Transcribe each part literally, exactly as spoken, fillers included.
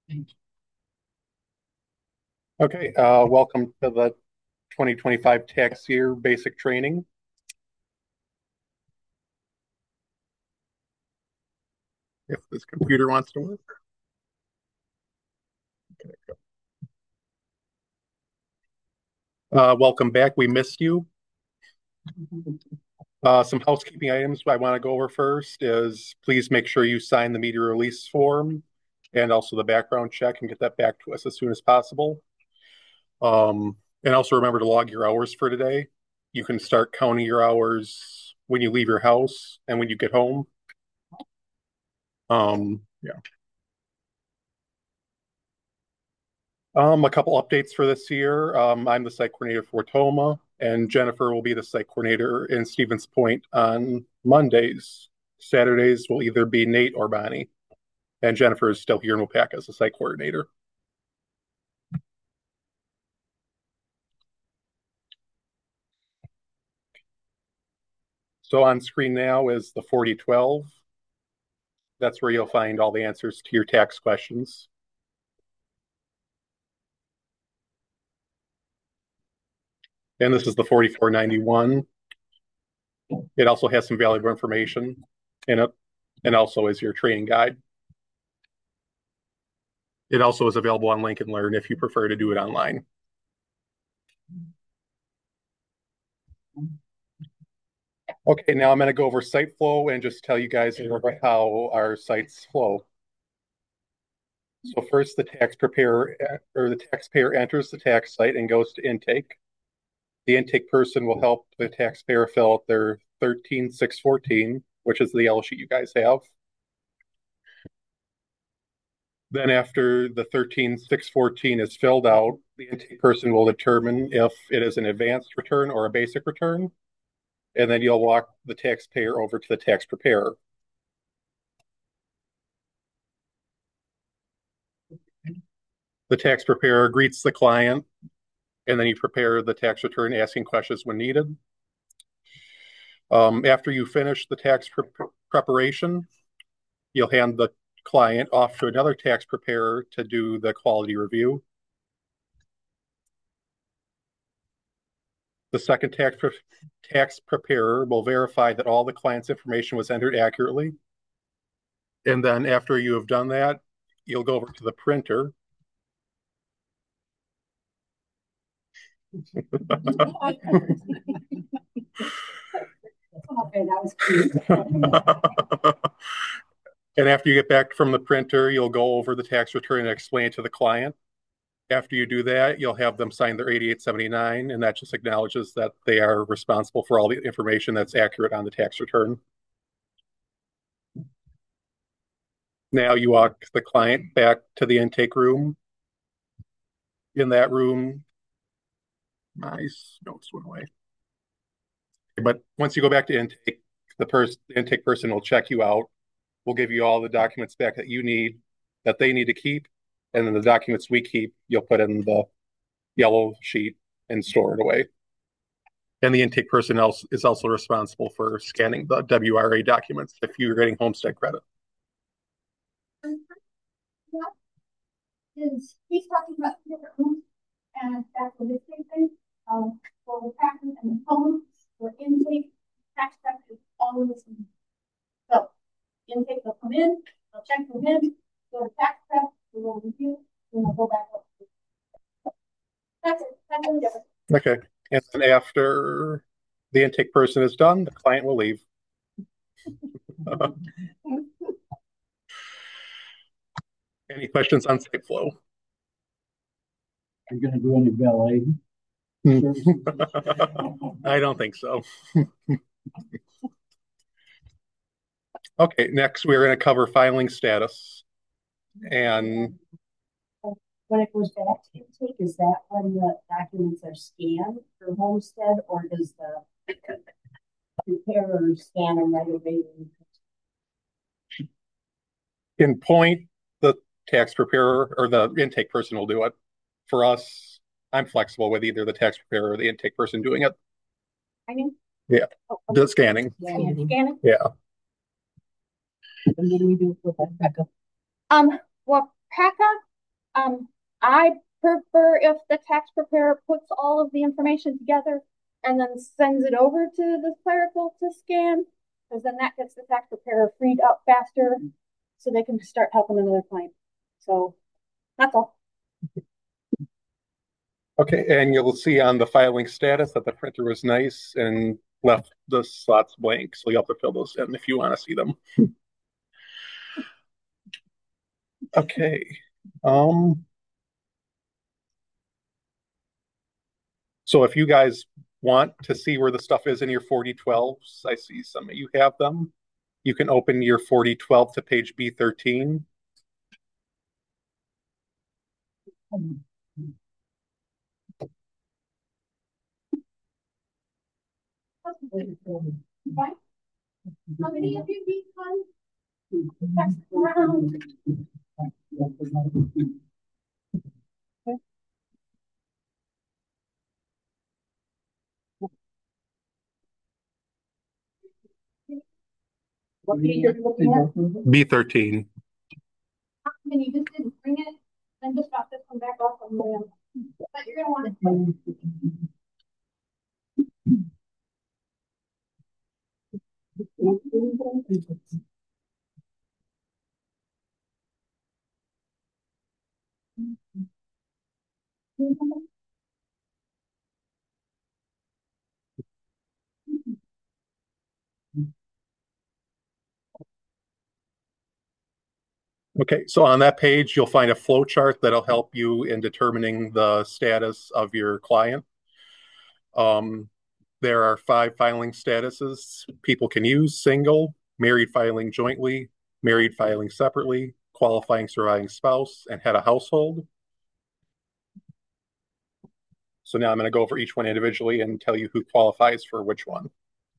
Okay, uh, welcome to the twenty twenty-five tax year basic training. If this computer wants to work. Okay, uh, welcome back. We missed you. Uh, some housekeeping items I want to go over first is please make sure you sign the media release form and also the background check and get that back to us as soon as possible. Um, and also remember to log your hours for today. You can start counting your hours when you leave your house and when you get home. Um, yeah. Um, a couple updates for this year. Um, I'm the site coordinator for Toma, and Jennifer will be the site coordinator in Stevens Point on Mondays. Saturdays will either be Nate or Bonnie, and Jennifer is still here in Waupaca as the site coordinator. So on screen now is the forty twelve. That's where you'll find all the answers to your tax questions. And this is the forty-four ninety-one. It also has some valuable information in it, and also is your training guide. It also is available on Lincoln Learn if you prefer to do it online. Okay, now I'm going to go over site flow and just tell you guys how our sites flow. So first, the tax preparer or the taxpayer enters the tax site and goes to intake. The intake person will help the taxpayer fill out their thirteen six fourteen, which is the yellow sheet you guys have. Then after the thirteen six fourteen is filled out, the intake person will determine if it is an advanced return or a basic return. And then you'll walk the taxpayer over to the tax preparer. The tax preparer greets the client, and then you prepare the tax return, asking questions when needed. Um, after you finish the tax pre preparation, you'll hand the client off to another tax preparer to do the quality review. The second tax, pre tax preparer will verify that all the client's information was entered accurately. And then after you have done that, you'll go over to the printer. Okay, that was cute. And after you get back from the printer, you'll go over the tax return and explain it to the client. After you do that, you'll have them sign their eighty-eight seventy-nine, and that just acknowledges that they are responsible for all the information that's accurate on the tax return. Now you walk the client back to the intake room. In that room, my notes went away. But once you go back to intake, the person, the intake person will check you out. We'll give you all the documents back that you need, that they need to keep, and then the documents we keep, you'll put in the yellow sheet and store it away. And the intake person else is also responsible for scanning the W R A documents if you're getting homestead credit. Is he's talking about different rooms, and that's what this thing um, for the patent and the phone for intake tax prep is always the same. So intake will come in, they'll check them in, go to tax prep, we will review, and we'll go back up. That's it. That's really different. Okay. And then after the intake person is done, the client will leave. Any questions on site flow? Are you going to do any valet? I don't think so. Okay, next we're going to cover filing status. And when it goes back to intake, is that when the documents are scanned for homestead, or does the preparer scan them right away? In point, the tax preparer or the intake person will do it. For us, I'm flexible with either the tax preparer or the intake person doing it. I mean, yeah, oh, the scanning. Scanning. Scanning. Yeah. And what do we do with Waupaca? Um, Waupaca, Um, I prefer if the tax preparer puts all of the information together and then sends it over to the clerical to scan, because then that gets the tax preparer freed up faster so they can start helping another client. So that's all. Okay, and you'll see on the filing status that the printer was nice and left the slots blank, so you'll have to fill those in if you want to see them. Okay. Um, so if you guys want to see where the stuff is in your forty twelves, I see some of you have them. You can open your forty twelve to page B thirteen. Right? How many of you need one? Pass it around. What page are you looking at? B thirteen. And you just didn't bring it, then just drop this one back off on the way. But you're gonna want it. Okay, so on that page, you'll find a flow chart that'll help you in determining the status of your client. Um, there are five filing statuses people can use: single, married filing jointly, married filing separately, qualifying surviving spouse, and head of household. So now I'm going to go over each one individually and tell you who qualifies for which one.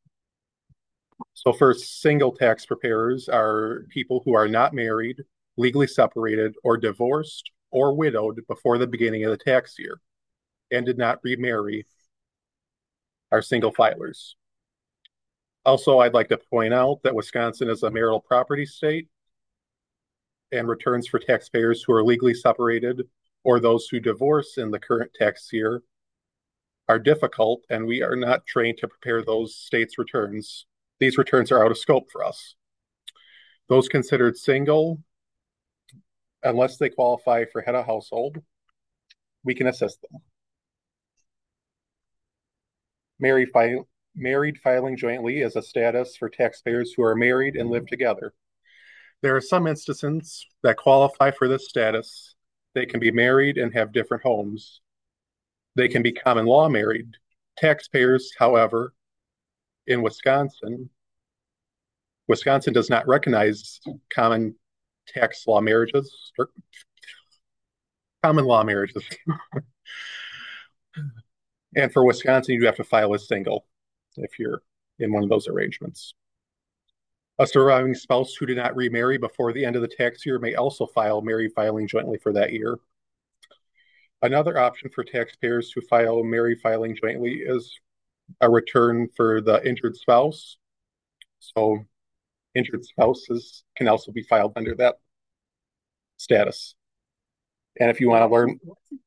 So first, single tax preparers are people who are not married, legally separated, or divorced or widowed before the beginning of the tax year and did not remarry, are single filers. Also, I'd like to point out that Wisconsin is a marital property state, and returns for taxpayers who are legally separated or those who divorce in the current tax year are difficult, and we are not trained to prepare those states' returns. These returns are out of scope for us. Those considered single, unless they qualify for head of household, we can assist them. Married, fi married filing jointly is a status for taxpayers who are married and live together. There are some instances that qualify for this status. They can be married and have different homes. They can be common law married. Taxpayers, however, in Wisconsin, Wisconsin does not recognize common tax law marriages, or common law marriages. And for Wisconsin, you have to file as single if you're in one of those arrangements. A surviving spouse who did not remarry before the end of the tax year may also file married filing jointly for that year. Another option for taxpayers who file married filing jointly is a return for the injured spouse. So injured spouses can also be filed under that status. And if you want to learn,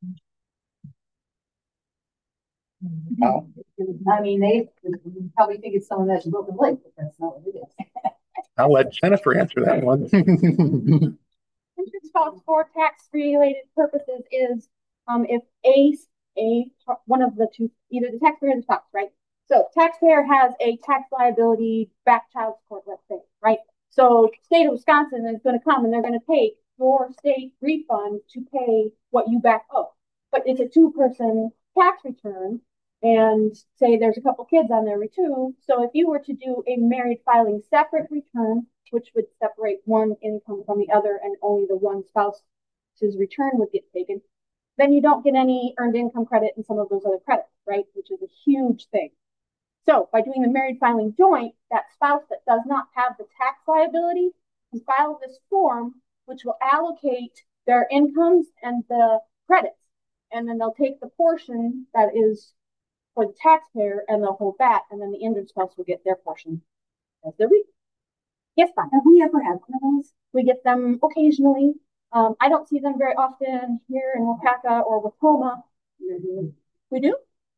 uh, I mean, they probably think it's someone that's broken leg, but that's not what it is. I'll let Jennifer answer that one. Injured spouse for tax-related purposes is um, if a a one of the two, either the taxpayer or the spouse, right? So taxpayer has a tax liability back child support, let's say, right? So state of Wisconsin is going to come and they're going to take your state refund to pay what you back owe. But it's a two-person tax return, and say there's a couple kids on there too. So if you were to do a married filing separate return, which would separate one income from the other and only the one spouse's return would get taken, then you don't get any earned income credit and some of those other credits, right? Which is a huge thing. So by doing the married filing joint, that spouse that does not have the tax liability can file this form, which will allocate their incomes and the credits. And then they'll take the portion that is for the taxpayer and they'll hold that, and then the injured spouse will get their portion as their refund. Yes, fine. Have we ever had one of those? We get them occasionally. Um, I don't see them very often here in Wapaka or Wacoma. We do?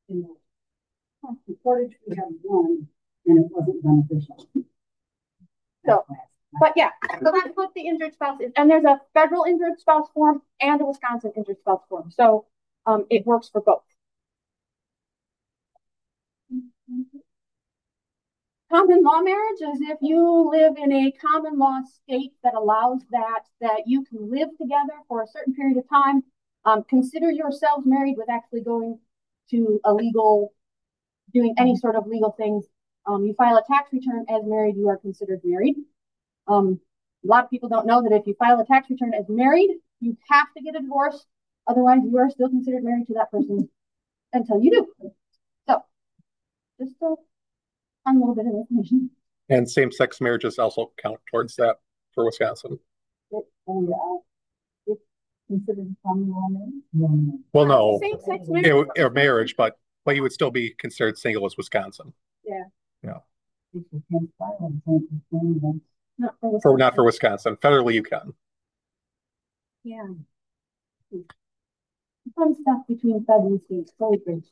In Portage, we have one, and it wasn't beneficial. So, but yeah, so that's what the injured spouse is. And there's a federal injured spouse form and a Wisconsin injured spouse form. So um, it works for both. Common law marriage is if you live in a common law state that allows that, that you can live together for a certain period of time. Um, consider yourselves married with actually going to a legal, doing any sort of legal things. Um, you file a tax return as married, you are considered married. Um, a lot of people don't know that if you file a tax return as married, you have to get a divorce. Otherwise, you are still considered married to that person until you do. So, just a fun little bit of information. And same-sex marriages also count towards that for Wisconsin. It, oh, yeah. It's considered common law marriage? Well, no, Same-sex it, marriage. or marriage, but but you would still be considered single as Wisconsin. Yeah. Yeah. Not for For not for Wisconsin. Federally, you can. Yeah. Fun stuff between federal and states. Fully bridged.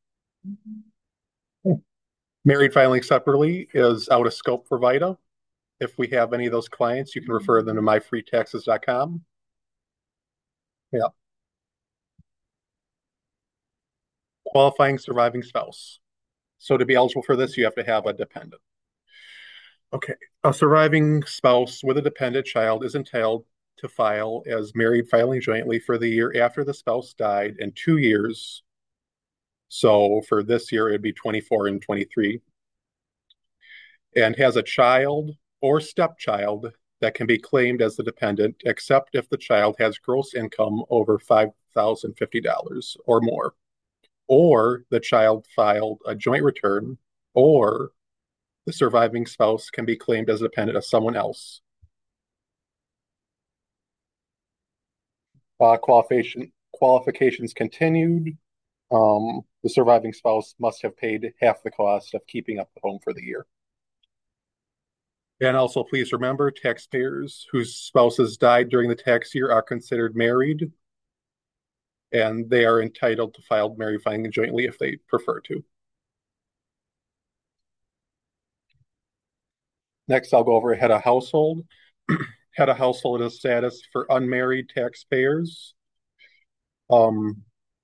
Married filing separately is out of scope for VITA. If we have any of those clients, you can refer them to my free taxes dot com. Yeah. Qualifying surviving spouse. So to be eligible for this, you have to have a dependent. Okay. A surviving spouse with a dependent child is entitled to file as married filing jointly for the year after the spouse died in two years. So for this year, it'd be twenty-four and twenty-three. And has a child or stepchild that can be claimed as the dependent, except if the child has gross income over five thousand fifty dollars or more, or the child filed a joint return, or the surviving spouse can be claimed as a dependent of someone else. Uh, qualification, qualifications continued. Um, the surviving spouse must have paid half the cost of keeping up the home for the year. And also, please remember, taxpayers whose spouses died during the tax year are considered married, and they are entitled to file married filing jointly if they prefer to. Next, I'll go over head of household. Head of household is status for unmarried taxpayers. Um,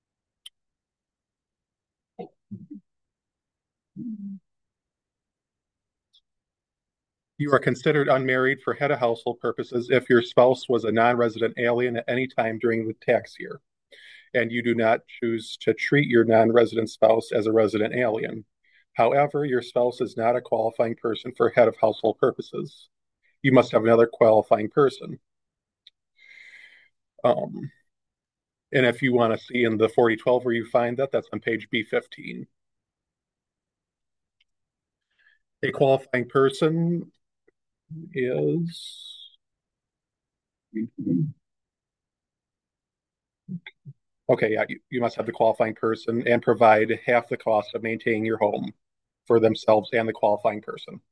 you are considered unmarried for head of household purposes if your spouse was a non-resident alien at any time during the tax year, and you do not choose to treat your non-resident spouse as a resident alien. However, your spouse is not a qualifying person for head of household purposes. You must have another qualifying person. Um, and if you want to see in the forty twelve where you find that, that's on page B fifteen. A qualifying person is okay, yeah, you, you must have the qualifying person and provide half the cost of maintaining your home for themselves and the qualifying person.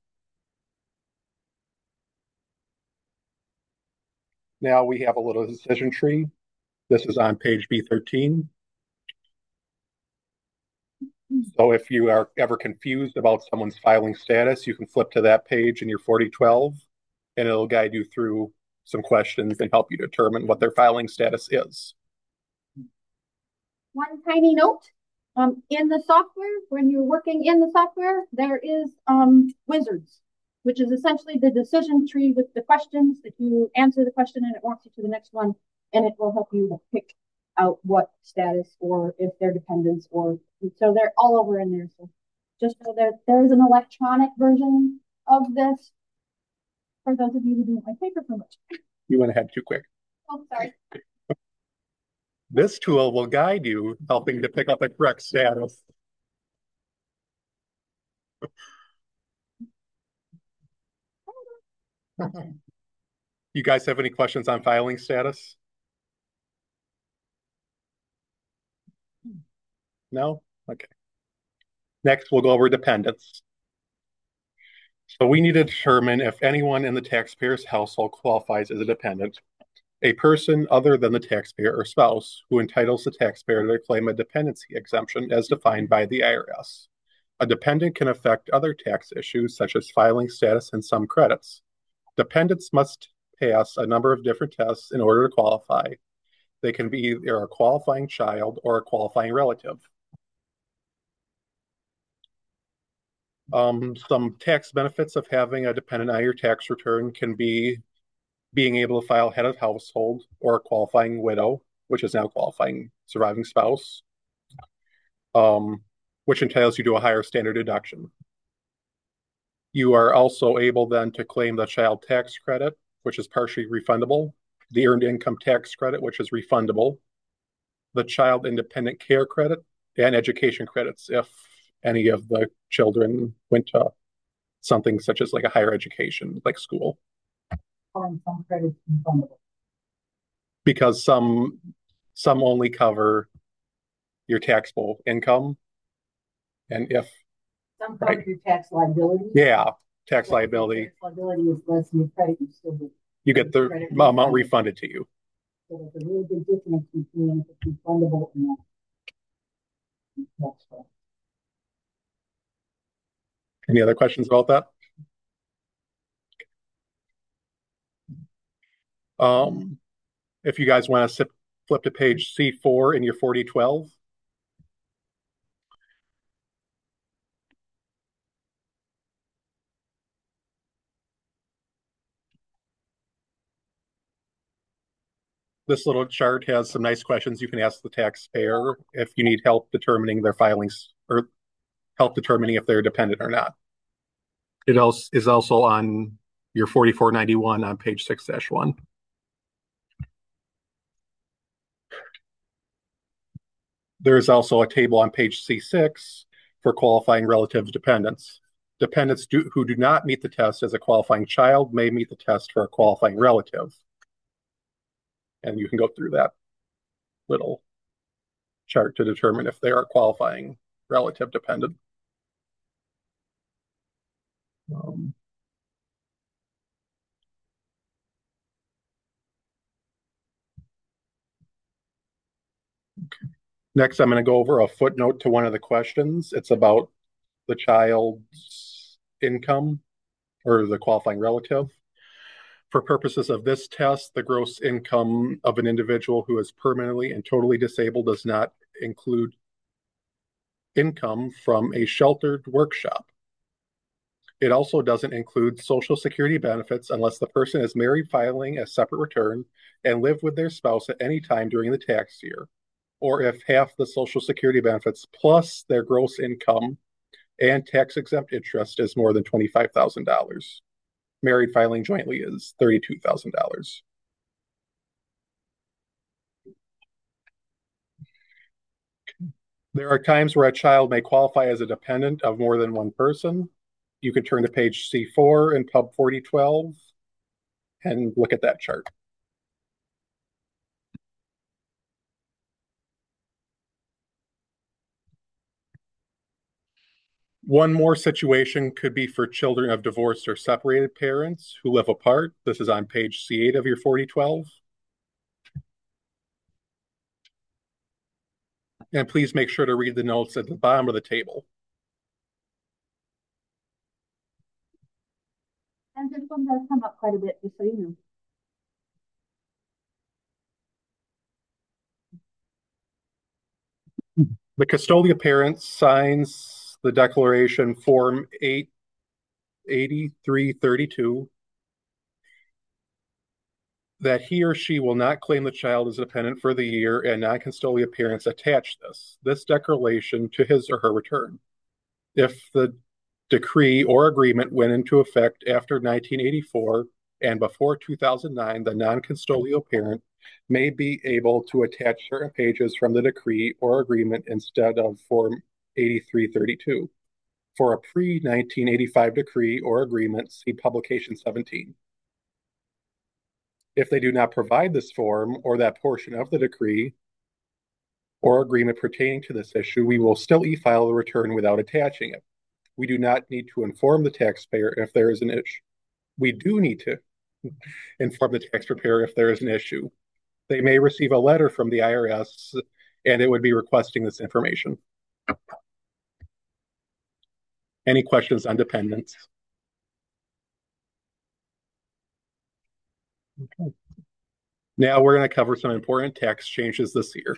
Now we have a little decision tree. This is on page B thirteen. So if you are ever confused about someone's filing status, you can flip to that page in your forty twelve, and it'll guide you through some questions and help you determine what their filing status is. One tiny note, um, in the software, when you're working in the software, there is um, wizards, which is essentially the decision tree with the questions that you answer the question and it walks you to the next one, and it will help you pick out what status or if they're dependents, or so they're all over in there. So just so there, there's an electronic version of this for those of you who didn't like paper so much. You went ahead too quick. Oh, sorry. This tool will guide you, helping to pick up the correct status. You guys have any questions on filing status? No? Okay. Next, we'll go over dependents. So we need to determine if anyone in the taxpayer's household qualifies as a dependent. A person other than the taxpayer or spouse who entitles the taxpayer to claim a dependency exemption as defined by the I R S. A dependent can affect other tax issues such as filing status and some credits. Dependents must pass a number of different tests in order to qualify. They can be either a qualifying child or a qualifying relative. Um, some tax benefits of having a dependent on your tax return can be being able to file head of household or a qualifying widow, which is now qualifying surviving spouse, um, which entitles you to a higher standard deduction. You are also able then to claim the child tax credit, which is partially refundable, the earned income tax credit, which is refundable, the child independent care credit, and education credits if any of the children went to something such as like a higher education, like school. Calling some credits refundable. Because some some only cover your taxable income, and if Some cover right. your tax liability. Yeah, tax But liability. Tax liability is less than your credit, you still get. You get the credit amount refunded. refunded to you. So there's a really big difference between if it's refundable and not. That's right. Any other questions about that? Um, if you guys want to flip to page C four in your forty twelve. This little chart has some nice questions you can ask the taxpayer if you need help determining their filings or help determining if they're dependent or not. It also is also on your forty-four ninety-one on page six dash one. There's also a table on page C six for qualifying relative dependents. Dependents do, who do not meet the test as a qualifying child may meet the test for a qualifying relative. And you can go through that little chart to determine if they are qualifying relative dependent. Um, okay. Next, I'm going to go over a footnote to one of the questions. It's about the child's income or the qualifying relative. For purposes of this test, the gross income of an individual who is permanently and totally disabled does not include income from a sheltered workshop. It also doesn't include Social Security benefits unless the person is married filing a separate return and live with their spouse at any time during the tax year, or if half the Social Security benefits plus their gross income and tax-exempt interest is more than twenty-five thousand dollars. Married filing jointly is thirty-two thousand dollars. There are times where a child may qualify as a dependent of more than one person. You can turn to page C four in Pub forty twelve and look at that chart. One more situation could be for children of divorced or separated parents who live apart. This is on page C eight of your forty twelve. And please make sure to read the notes at the bottom of the table. And this one does come up quite a bit, just so you know. The custodial parent signs the declaration form eight eighty-three thirty-two that he or she will not claim the child as a dependent for the year, and non-custodial parents attach this, this declaration to his or her return. If the decree or agreement went into effect after nineteen eighty-four and before two thousand nine, the non-custodial parent may be able to attach certain pages from the decree or agreement instead of Form eighty-three thirty-two. For a pre nineteen eighty-five decree or agreement, see Publication seventeen. If they do not provide this form or that portion of the decree or agreement pertaining to this issue, we will still e-file the return without attaching it. We do not need to inform the taxpayer if there is an issue. We do need to inform the tax preparer if there is an issue. They may receive a letter from the I R S and it would be requesting this information. Any questions on dependents? Okay. Now we're going to cover some important tax changes this year.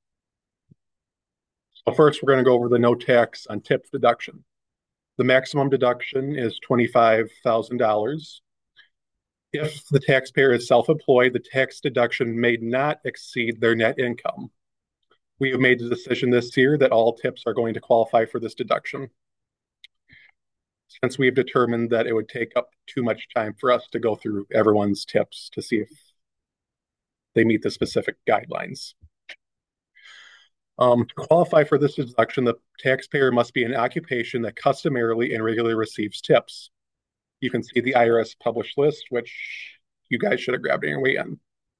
So first, we're going to go over the no tax on tips deduction. The maximum deduction is twenty-five thousand dollars. If the taxpayer is self-employed, the tax deduction may not exceed their net income. We have made the decision this year that all tips are going to qualify for this deduction, since we've determined that it would take up too much time for us to go through everyone's tips to see if they meet the specific guidelines. Um, to qualify for this deduction, the taxpayer must be in an occupation that customarily and regularly receives tips. You can see the I R S published list, which you guys should have grabbed on your way in.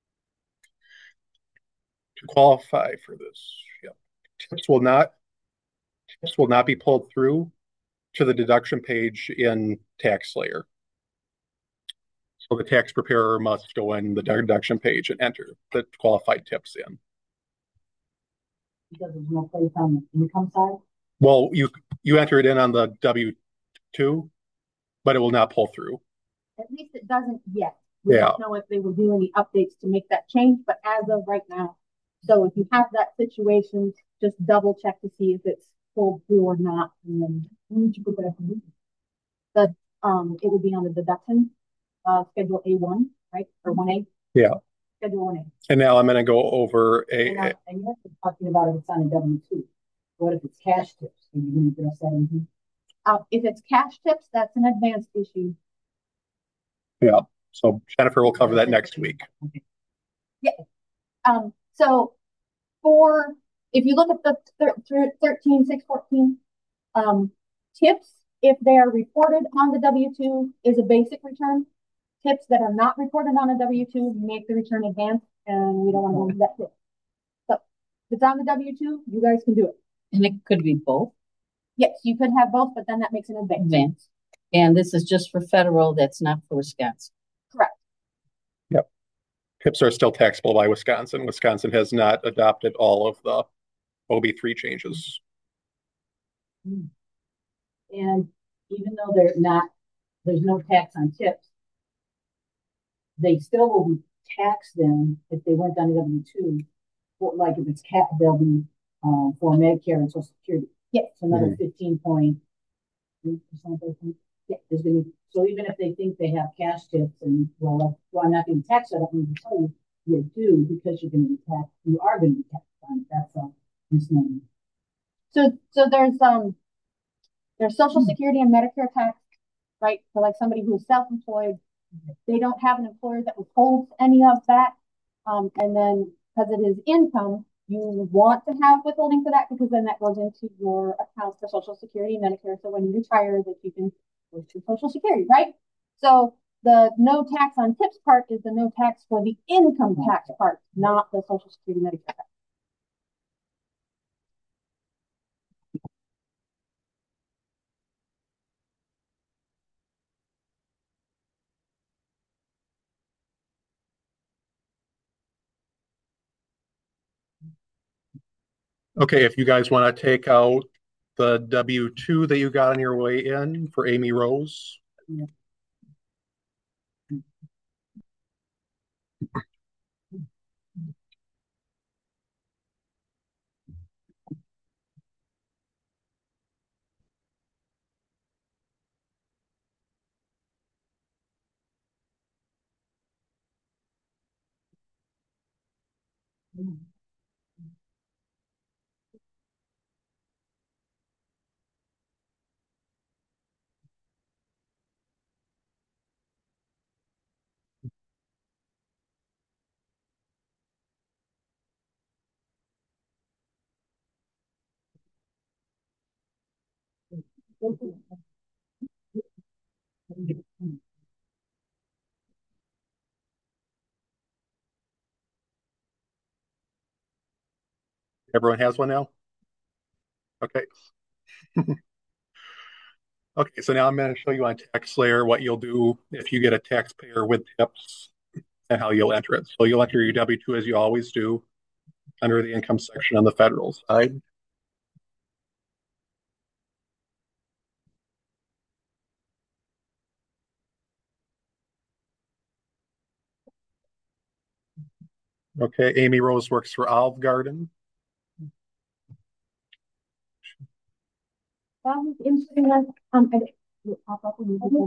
To qualify for this, yeah, tips will not tips will not be pulled through to the deduction page in TaxSlayer. So the tax preparer must go in the deduction page and enter the qualified tips in. Because there's no place on the income side? Well, you you enter it in on the W two, but it will not pull through. At least it doesn't yet. We Yeah. don't know if they will do any updates to make that change, but as of right now. So if you have that situation, just double check to see if it's pulled through or not. And then when did you put that in? The um it would be on the deduction, uh schedule A one, right? Or one A? Yeah. Schedule one A. And now I'm going to go over a. And, I, and you're talking about if it's on a W two. What if it's cash tips? Are you going to address that in here? Uh, if it's cash tips, that's an advanced issue. Yeah. So Jennifer will cover that next week. Okay. Yeah. Um, so for, if you look at the thir thirteen six fourteen, um, tips, if they are reported on the W two, is a basic return. Tips that are not reported on a W two make the return advanced, and we don't want to go into that tip. So if it's on the W two, you guys can do it. And it could be both. Yes, you could have both, but then that makes an advance. Advance. And this is just for federal, that's not for Wisconsin. Correct. Yep. Tips are still taxable by Wisconsin. Wisconsin has not adopted all of the O B three changes. And even though they're not, there's no tax on tips, they still will be taxed then if they went on a W two. Like if it's cap, they'll be um, for Medicare and Social Security. Yes. So another Mhm. fifteen point three percent, I think. Yeah, there's gonna be, so even if they think they have cash tips and, well, well I'm not going to tax that, I'm going to tell you, you do because you're going to be taxed, you are going to be taxed on it. That's a misnomer. So, so there's, um, there's Social Security and Medicare tax, right? For like somebody who's self-employed, they don't have an employer that withholds any of that. Um, and then because it is income, you want to have withholding for that because then that goes into your account for Social Security and Medicare. So when you retire, that you can go to Social Security, right? So the no tax on tips part is the no tax for the income tax part, not the Social Security Medicare tax. Okay, if you guys want to take out the W two that you got on your way in for Amy Rose. Yeah. Everyone has one now? Okay. Okay, so now I'm going to show you on TaxSlayer what you'll do if you get a taxpayer with tips and how you'll enter it. So you'll enter your W two as you always do under the income section on the federal side. Okay, Amy Rose works for Olive Garden. Um, inputting that, um, I, will pop up when you put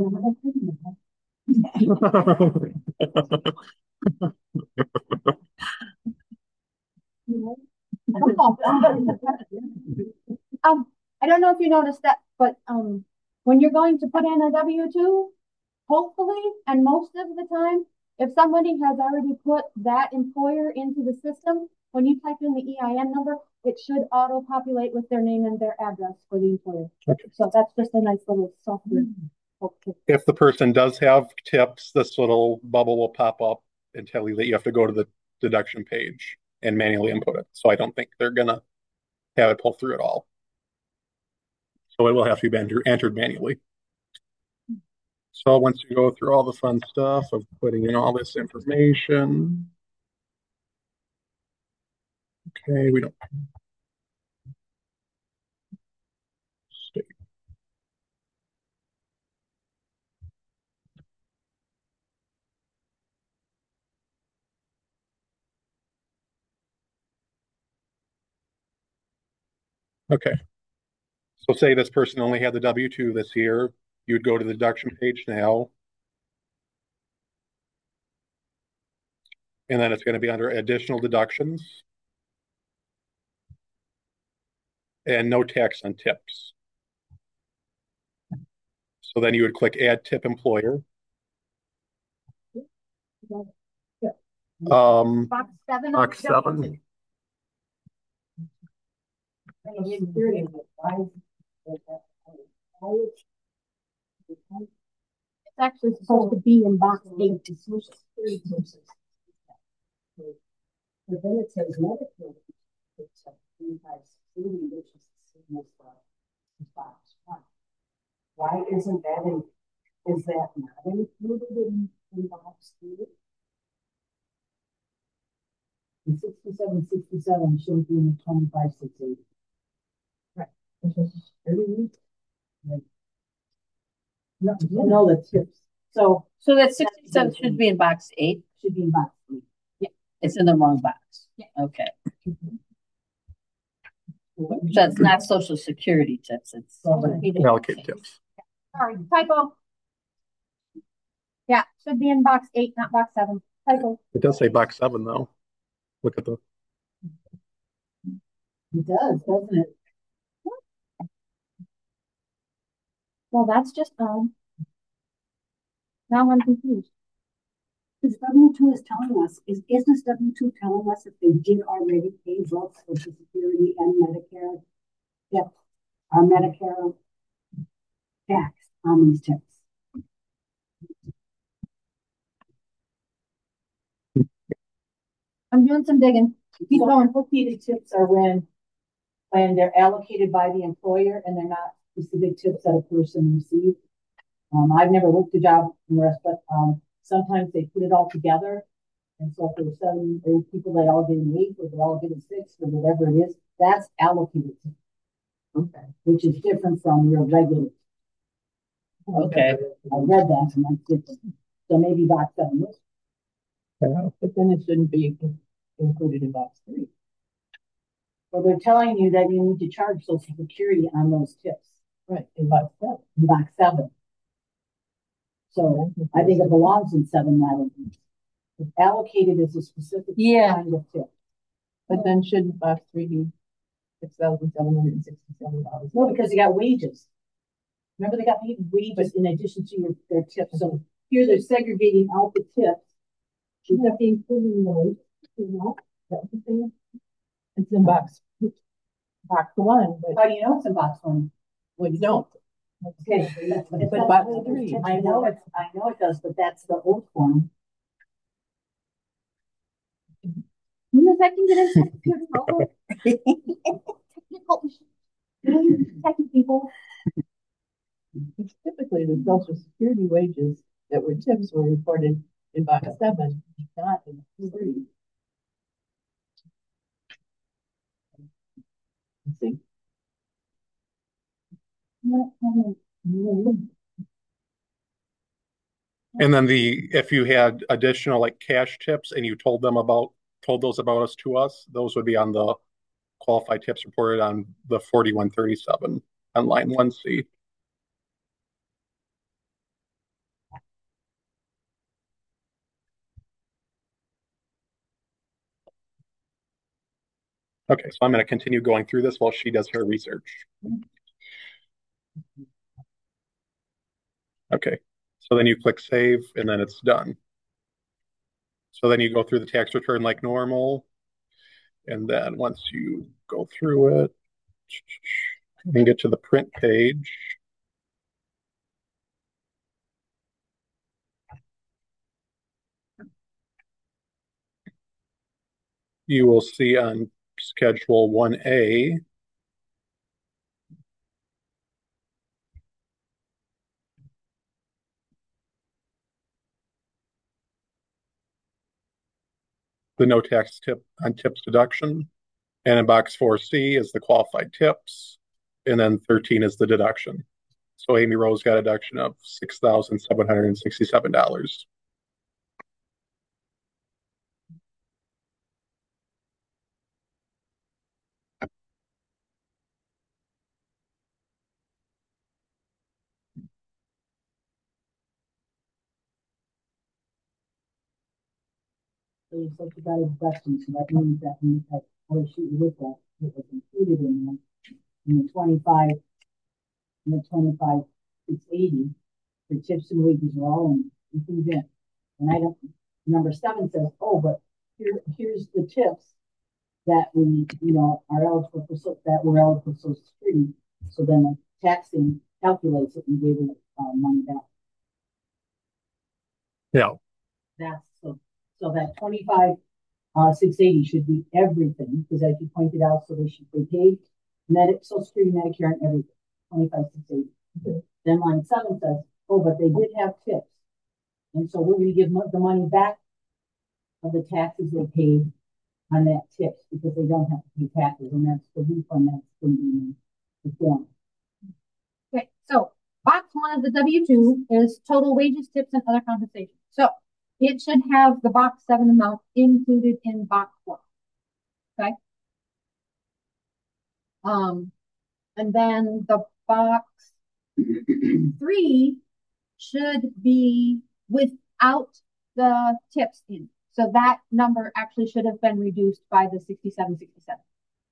Um, I don't know if you noticed that, but, um, when you're going to put in a W two, hopefully, and most of the time, if somebody has already put that employer into the system, when you type in the E I N number, it should auto-populate with their name and their address for the employer. Okay. So that's just a nice little software. Okay. If the person does have tips, this little bubble will pop up and tell you that you have to go to the deduction page and manually input it. So I don't think they're gonna have it pull through at all. So it will have to be enter, entered manually. So once you go through all the fun stuff of putting in all this information, okay, we don't. State. Okay. So say this person only had the W two this year, you'd go to the deduction page now. And then it's going to be under additional deductions and no tax on tips. So then you would click add tip employer. Um, Box seven. box seven. It's actually supposed to be in box eight. But then it says Medicare, it's a twenty-five sixty, which is the same as the box one. Why isn't that in, is that not included in, in box three? The sixty-seven sixty-seven shouldn't be in the twenty-five sixty. Right. Right. No, you know the tips. So, So that sixty-seven should be in box eight. should be in box three. It's in the wrong box. Yeah. Okay. So it's not social security tips. It's Allocate tips. Sorry, typo. Yeah, should be in box eight, not box seven. Typo. It does say box seven though. Look at the. It does, doesn't it? Well, that's just, um, now I'm confused. This W two is telling us, is, is this W two telling us if they did already pay both Social Security and Medicare? Yep, our Medicare tax on these tips. I'm doing some digging. Keep going. Allocated tips are when, when they're allocated by the employer and they're not specific tips that a person received. Um, I've never worked a job in the rest, but, um, sometimes they put it all together. And so if there were seven, eight people, they all get an eight, or they all get a six, or whatever it is, that's allocated. Okay. Which is different from your regular. Okay. I read that and that's different. So maybe box seven. Yeah. But then it shouldn't be included in box three. Well, they're telling you that you need to charge Social Security on those tips. Right, in box seven. In box seven. So I think it belongs in seven, not in. If allocated as a specific Yeah. kind of tip. But then shouldn't box three be six thousand seven hundred and sixty-seven dollars? No, because they got wages. Remember, they got paid wages in addition to your, their tips. So here they're segregating out the tips. Should that be included in the wage? You know, that's the thing. It's in box, box one, but How do you know it's in box one? well, you don't. Okay, But but box three. I know it's, I know it does, but that's the old form. As I can get into technical. Technical. Technical people. It's typically the social security wages that were tips were reported in box seven, not in three. Let's see. And then the, if you had additional like cash tips and you told them about, told those about us to us, those would be on the qualified tips reported on the forty-one thirty-seven on line one C. Okay, so I'm going to continue going through this while she does her research. Okay, so then you click save and then it's done. So then you go through the tax return like normal. And then once you go through it and get to the print page, you will see on Schedule one A the no tax tip on tips deduction. And in box four C is the qualified tips. And then thirteen is the deduction. So Amy Rose got a deduction of six thousand seven hundred sixty-seven dollars. So you said you got a deduction, so that means that means that or sheet with that it was included in there in the twenty-five in the twenty-five six eighty for tips and wages are all in included. And I don't number seven says, oh, but here here's the tips that we you know are eligible for so that we're eligible for Social Security. So then the taxing calculates it and gave it uh, money back. Yeah. That's so so that twenty-five uh six eighty should be everything, because as you pointed out, so they should be paid Medi Social Security, Medicare, and everything. twenty-five six eighty. Mm-hmm. Then line seven says, oh, but they did have tips. And so we're gonna give the money back of the taxes they paid on that tips because they don't have to pay taxes, and that's the refund that's going to be performed. Okay, so box one of the W two is total wages, tips, and other compensation. So it should have the box seven amount included in box one. Okay. Um, and then the box three should be without the tips in. So that number actually should have been reduced by the sixty-seven sixty-seven.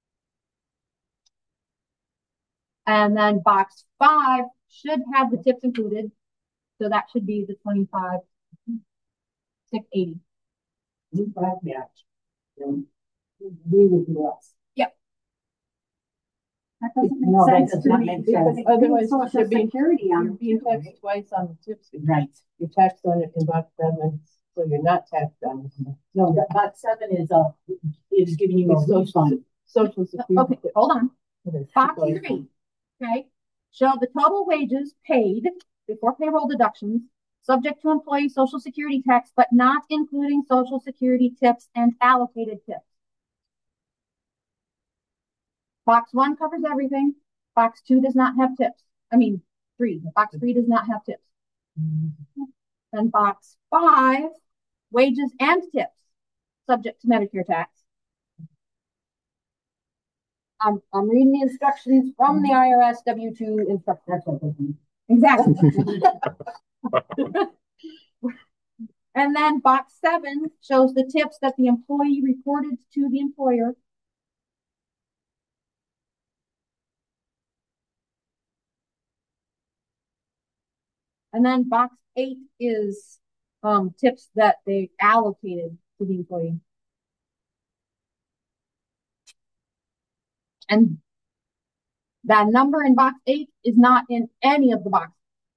And then box five should have the tips included. So that should be the twenty-five six eighty. You five match. We would be less. Yep. That doesn't make No, that sense. does to not me, make because sense. it's Otherwise, Social there'd be- Security You're on being taxed twice on the tips. Right. You're taxed on it in box seven, so you're not taxed on it. No, that box seven is uh is giving you a Social, refund. social security. Okay, hold on. Okay. Box three, okay, show the total wages paid before payroll deductions, subject to employee Social Security tax, but not including Social Security tips and allocated tips. Box one covers everything. Box two does not have tips. I mean, three. Box three does not have tips. Mm-hmm. Then box five, wages and tips, subject to Medicare tax. I'm, I'm reading the instructions from the I R S W two instructions. Exactly. And then box seven shows the tips that the employee reported to the employer. And then box eight is um, tips that they allocated to the employee. And that number in box eight is not in any of the boxes.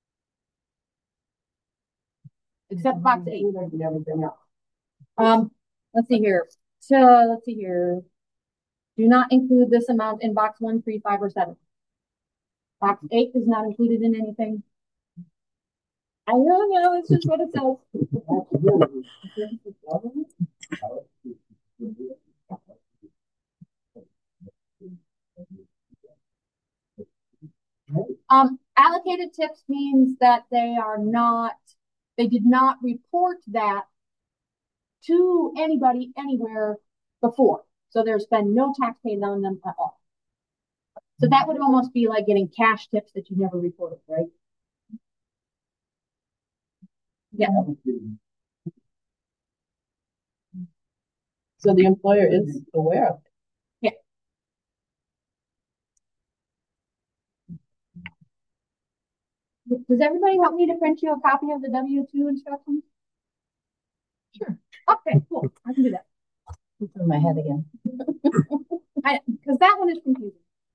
Except box eight. and everything else. Um, let's see here. So let's see here. Do not include this amount in box one, three, five, or seven. Box eight is not included in anything. I know, no, it's just what it says. Um, allocated tips means that they are not, they did not report that to anybody anywhere before. So there's been no tax paid on them at all. So that would almost be like getting cash tips that you never reported, right? Yeah. So the employer is aware of it. Yeah. Does everybody want me to print you a copy of the W two instructions? Sure. Okay, cool. I can do that. It's in my head again. I, because that one is confusing.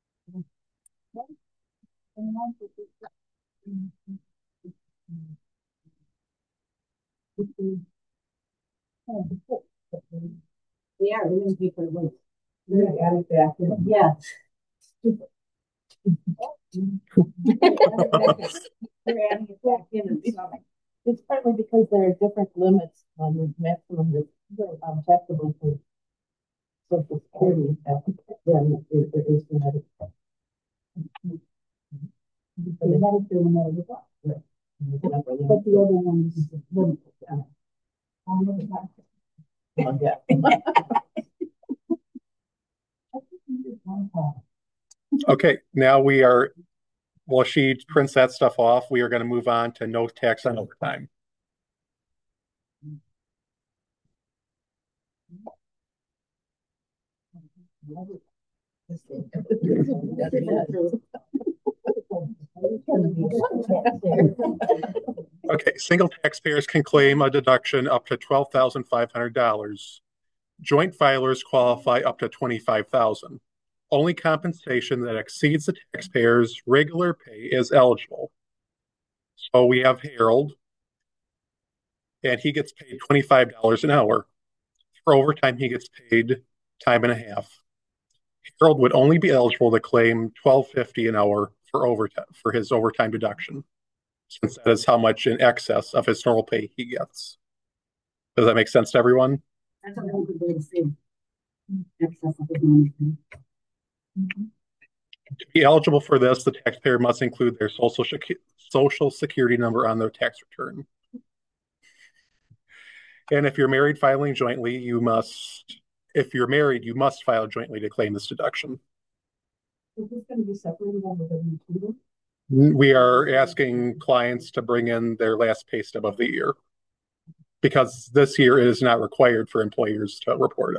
They are, they're gonna pay for the waste. They're gonna add it back in. Yeah. They're adding it back in and something. It's partly because there are different limits on the maximum that's um, taxable for social security than there there is for Medicare. So they had it through the middle of the box. Right. But the other one is limited. Oh, yeah. Okay, now we are, while she prints that stuff off, we are going to move on to no tax on overtime. Okay, single taxpayers can claim a deduction up to twelve thousand five hundred dollars. Joint filers qualify up to twenty-five thousand dollars. Only compensation that exceeds the taxpayer's regular pay is eligible. So we have Harold, and he gets paid twenty-five dollars an hour. For overtime, he gets paid time and a half. Harold would only be eligible to claim twelve fifty an hour for overtime for his overtime deduction, since that is how much in excess of his normal pay he gets. Does that make sense to everyone? That's a really good way to say excess of his money. To be eligible for this, the taxpayer must include their social secu- social security number on their tax return. And if you're married filing jointly, you must, if you're married, you must file jointly to claim this deduction. Is this going to be separated on the W two? We are asking clients to bring in their last pay stub of the year, because this year it is not required for employers to report it.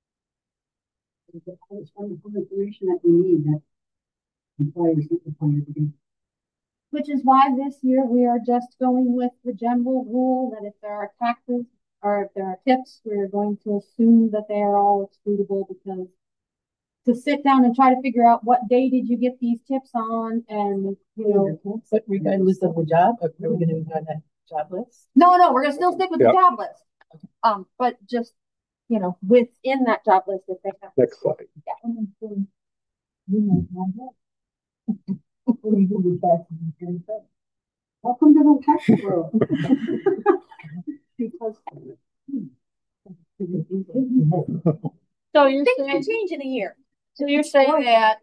It's wonderful information that we need that employers not required to do. Which is why this year we are just going with the general rule that if there are taxes or if there are tips, we're going to assume that they are all excludable, because to sit down and try to figure out what day did you get these tips on, and you know, But regardless of the job, or are we going to be on that job list? no, no, we're gonna still stick with Yep. the job list. Um, but just, you know, within that job list, if they have. Next slide. Welcome to the tax world. Because So you're things can saying, change in a year. so you're saying that,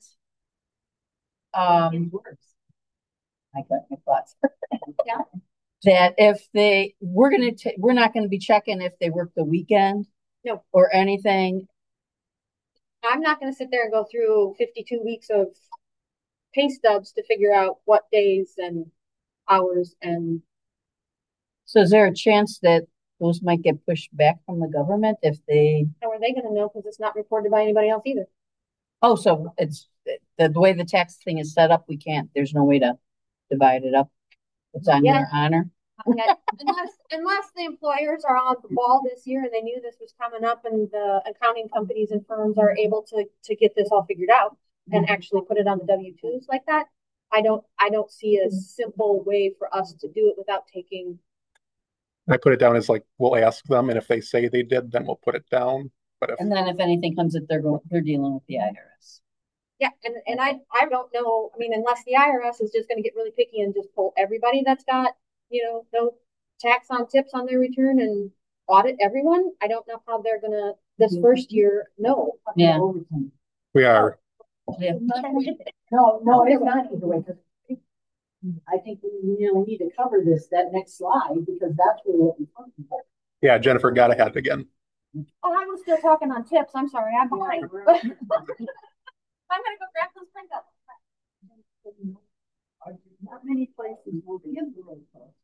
um, I got my thoughts. Yeah. That if they, we're gonna, ta- we're not gonna be checking if they work the weekend. No. Or anything. I'm not gonna sit there and go through fifty-two weeks of pay stubs to figure out what days and hours and. So is there a chance that those might get pushed back from the government if they, How are they gonna know? Because it's not reported by anybody else either. oh, so it's, the, the way the tax thing is set up, we can't, there's no way to divide it up. It's on Yeah. your honor. Yeah, unless, unless the employers are on the ball this year and they knew this was coming up, and the accounting companies and firms are able to, to get this all figured out and actually put it on the W twos like that. I don't, I don't see a simple way for us to do it without taking. I put it down as like, we'll ask them, and if they say they did, then we'll put it down. But if, And then if anything comes up, they're going, they're dealing with the I R S. Yeah, and, and I, I don't know, I mean, unless the I R S is just gonna get really picky and just pull everybody that's got, you know, no tax on tips on their return and audit everyone, I don't know how they're gonna, this first year, no. Yeah. We are. Yeah. No, no, it's not either way, because I think we really need to cover this, that next slide, because that's really what we're talking about. Yeah, Jennifer got ahead again. Oh, I was still talking on tips, I'm sorry, I'm behind. I'm gonna go grab those printouts. Not many places will be in the road.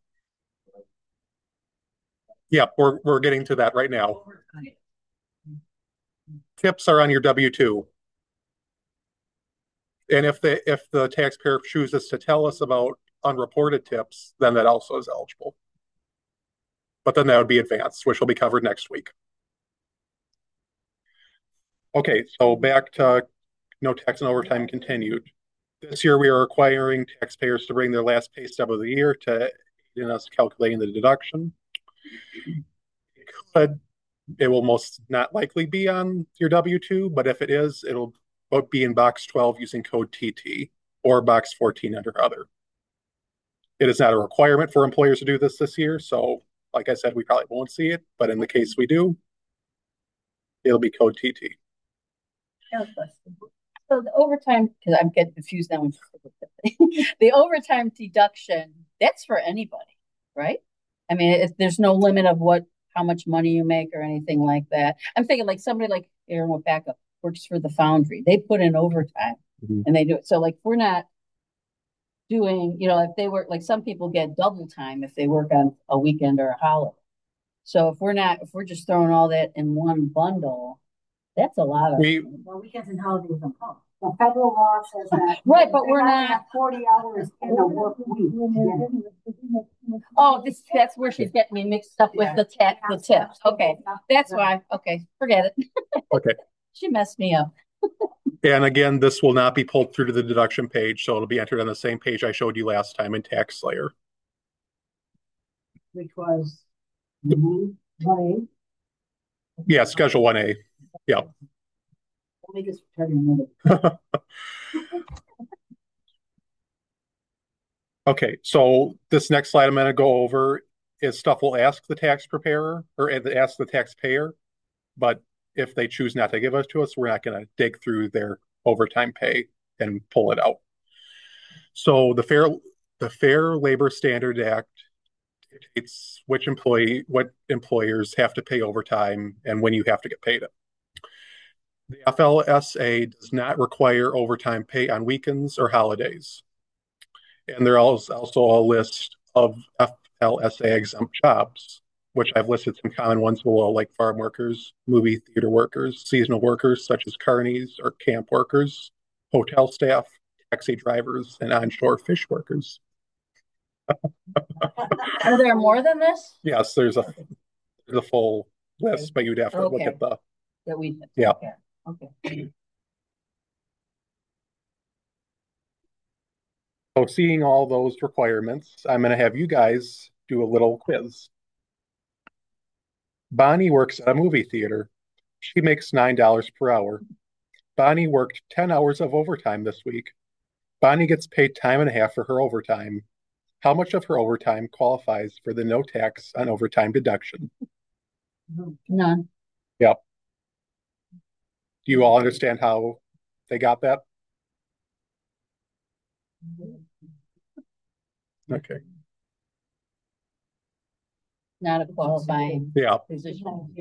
Yeah, we're we're getting to that right now. Tips are on your W two. And if the if the taxpayer chooses to tell us about unreported tips, then that also is eligible. But then that would be advanced, which will be covered next week. Okay, so back to no tax and overtime continued. This year, we are requiring taxpayers to bring their last pay stub of the year to aid in us calculating the deduction. It could, it will most not likely be on your W two, but if it is, it'll be in box twelve using code T T or box fourteen under other. It is not a requirement for employers to do this this year, so like I said, we probably won't see it, but in the case we do, it'll be code T T. So the overtime, because I'm getting confused now. The overtime deduction, that's for anybody, right? I mean, it, there's no limit of what, how much money you make or anything like that. I'm thinking like somebody like Aaron Wapaka works for the foundry. They put in overtime mm-hmm. and they do it. So like we're not doing, you know, if they work, like some people get double time if they work on a weekend or a holiday. So if we're not, if we're just throwing all that in one bundle, that's a lot of we, well, weekends and holidays don't count. The federal law says that. Right, but we're not forty hours in a work week. Oh, this that's where she's getting me mixed up with yeah. the tax, the tips. Okay, that's why. Okay, forget it. Okay, she messed me up. And again, this will not be pulled through to the deduction page, so it'll be entered on the same page I showed you last time in TaxSlayer. Which was one A. Yeah, Schedule one A. Yeah. Let me just tell you another. Okay, so this next slide I'm going to go over is stuff we'll ask the tax preparer or ask the taxpayer, but if they choose not to give it to us, we're not going to dig through their overtime pay and pull it out. So the Fair the Fair Labor Standard Act dictates which employee what employers have to pay overtime and when you have to get paid it. The F L S A does not require overtime pay on weekends or holidays. And there is also a list of F L S A exempt jobs, which I've listed some common ones below, like farm workers, movie theater workers, seasonal workers such as carnies or camp workers, hotel staff, taxi drivers, and onshore fish workers. Are there more than this? Yes, there's a, there's a full list, but you'd have to okay. look at the... That we, yeah. Okay. Okay. So seeing all those requirements, I'm going to have you guys do a little quiz. Bonnie works at a movie theater. She makes nine dollars per hour. Bonnie worked ten hours of overtime this week. Bonnie gets paid time and a half for her overtime. How much of her overtime qualifies for the no tax on overtime deduction? None. Yep. Do you all understand how they got that? Okay. Not a qualifying yeah. position.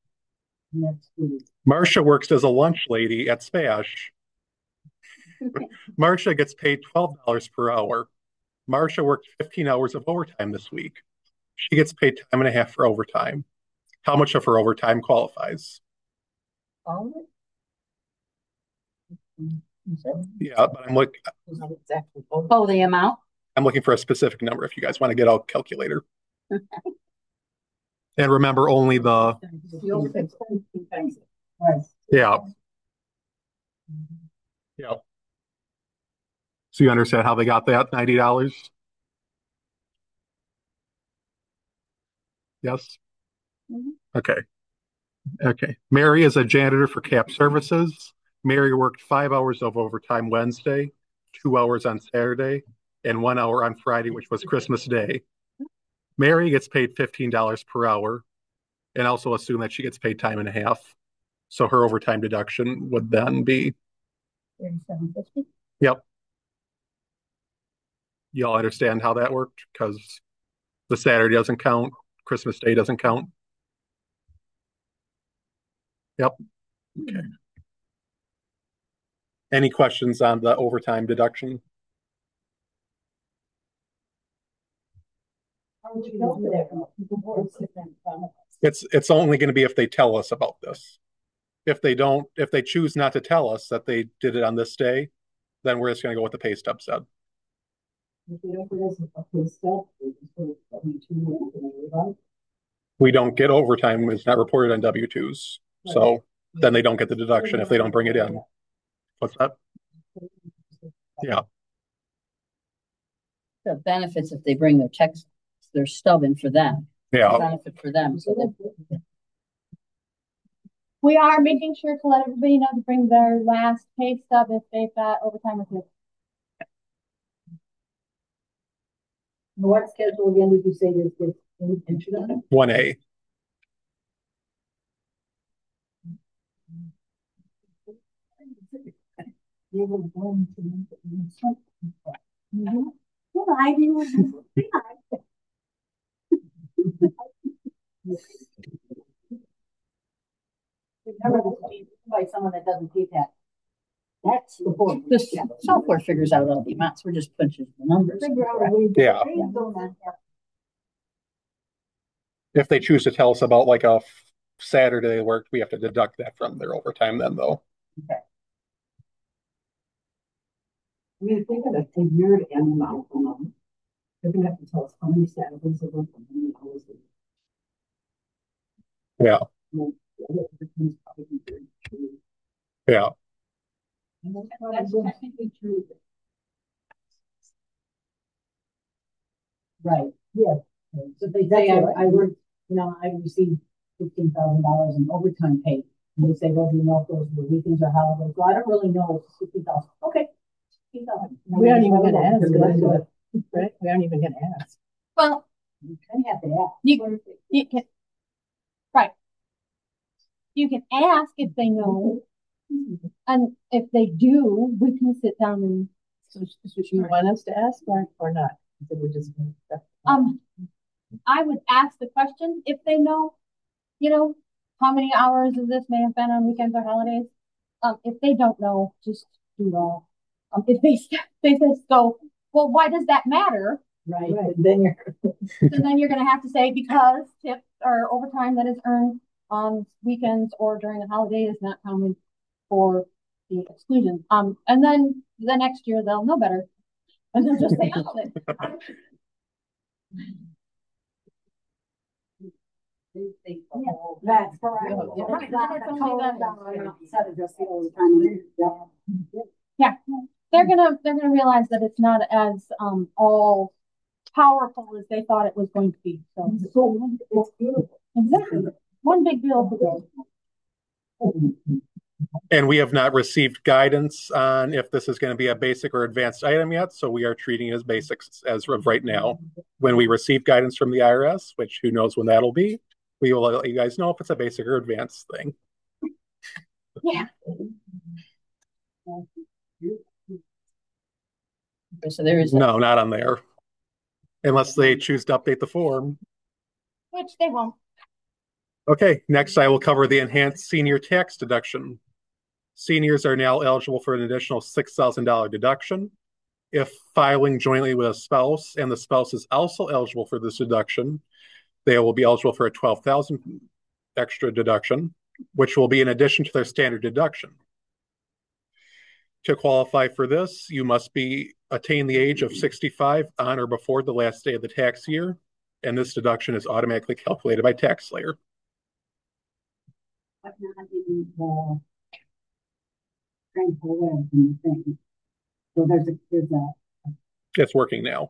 Marcia works as a lunch lady at Spash. Marcia gets paid twelve dollars per hour. Marcia worked fifteen hours of overtime this week. She gets paid time and a half for overtime. How much of her overtime qualifies? All of it? Yeah, but I'm looking. Oh, the amount? I'm looking for a specific number if you guys want to get a calculator. And remember only the. Yeah. Yeah. So you understand how they got that ninety dollars? Yes? Mm-hmm. Okay. Okay. Mary is a janitor for C A P Services. Mary worked five hours of overtime Wednesday, two hours on Saturday, and one hour on Friday, which was Christmas Day. Mary gets paid fifteen dollars per hour, and also assume that she gets paid time and a half. So her overtime deduction would then be, Thirty-seven fifty? yep. Y'all understand how that worked? Because the Saturday doesn't count, Christmas Day doesn't count. Yep. Okay. Any questions on the overtime deduction? How would you know that from people who are sitting in front of us? It's it's only going to be if they tell us about this. If they don't, if they choose not to tell us that they did it on this day, then we're just going to go with the pay stub said. If we don't put us a pay stub, we just put W two and then we run. We don't get overtime, it's not reported on W twos. So then they don't get the deduction if they don't bring it in. What's that? Yeah. The benefits if they bring their checks, they're stubbing for them. Yeah. Benefit for them. So they, We are making sure to let everybody know to bring their last pay stub if they've got overtime with you. What schedule again did you say this gets entered on? one A. They were going to make it in something. Mhm. Yeah, I didn't. Remember, this is by someone that doesn't pay tax. That's the point. this software figures out all the amounts. We're just punching the numbers. Yeah. If they choose to tell us about like a Saturday they worked, we have to deduct that from their overtime then though. Okay. I mean, think of it, a year to end amount per month. They're gonna have to tell us how many Saturdays they work and how many hours they Yeah. work. The other everything's probably very true. Yeah. And that's That's probably- technically true. Right, Yeah. so if they say, I, That's I worked, you know, I received fifteen thousand dollars in overtime pay. And they say, well, do you know if those were weekends or holidays? Well, I don't really know, it's fifty thousand, okay. fifty thousand. We aren't even gonna ask, You right? We aren't even gonna ask. Well, kind of have to ask. you, you can, right. You can ask if they know, and if they do, we can sit down and, So, so you want us to ask or, or not? So we're just. um, I would ask the question if they know, you know, how many hours of this may have been on weekends or holidays. Um, if they don't know, just do it all. Um, if they, they say, so, well, why does that matter? Right, Right. then you're. So then you're gonna have to say because tips or overtime that is earned on weekends or during the holiday is not counted for the exclusion. Um, and then the next year they'll know better. And they'll just say, oh, it. That's correct. Yeah. Right, then it's only the- Instead of just the overtime. Yeah. Yeah, they're gonna, they're gonna realize that it's not as, um, all powerful as they thought it was going to be. So, So it's beautiful. exactly, one big deal for them. And we have not received guidance on if this is going to be a basic or advanced item yet. So we are treating it as basics as of right now. When we receive guidance from the I R S, which who knows when that'll be, we will let you guys know if it's a basic or advanced thing. Yeah. So there is. No, not on there. Unless they choose to update the form. Which they won't. Okay, next I will cover the enhanced senior tax deduction. Seniors are now eligible for an additional six thousand dollars deduction. If filing jointly with a spouse and the spouse is also eligible for this deduction, they will be eligible for a twelve thousand dollars extra deduction, which will be in addition to their standard deduction. To qualify for this, you must be attain the age of sixty-five on or before the last day of the tax year, and this deduction is automatically calculated by TaxSlayer. But not in the transfer in the thing. So there's a, there's a. It's working now.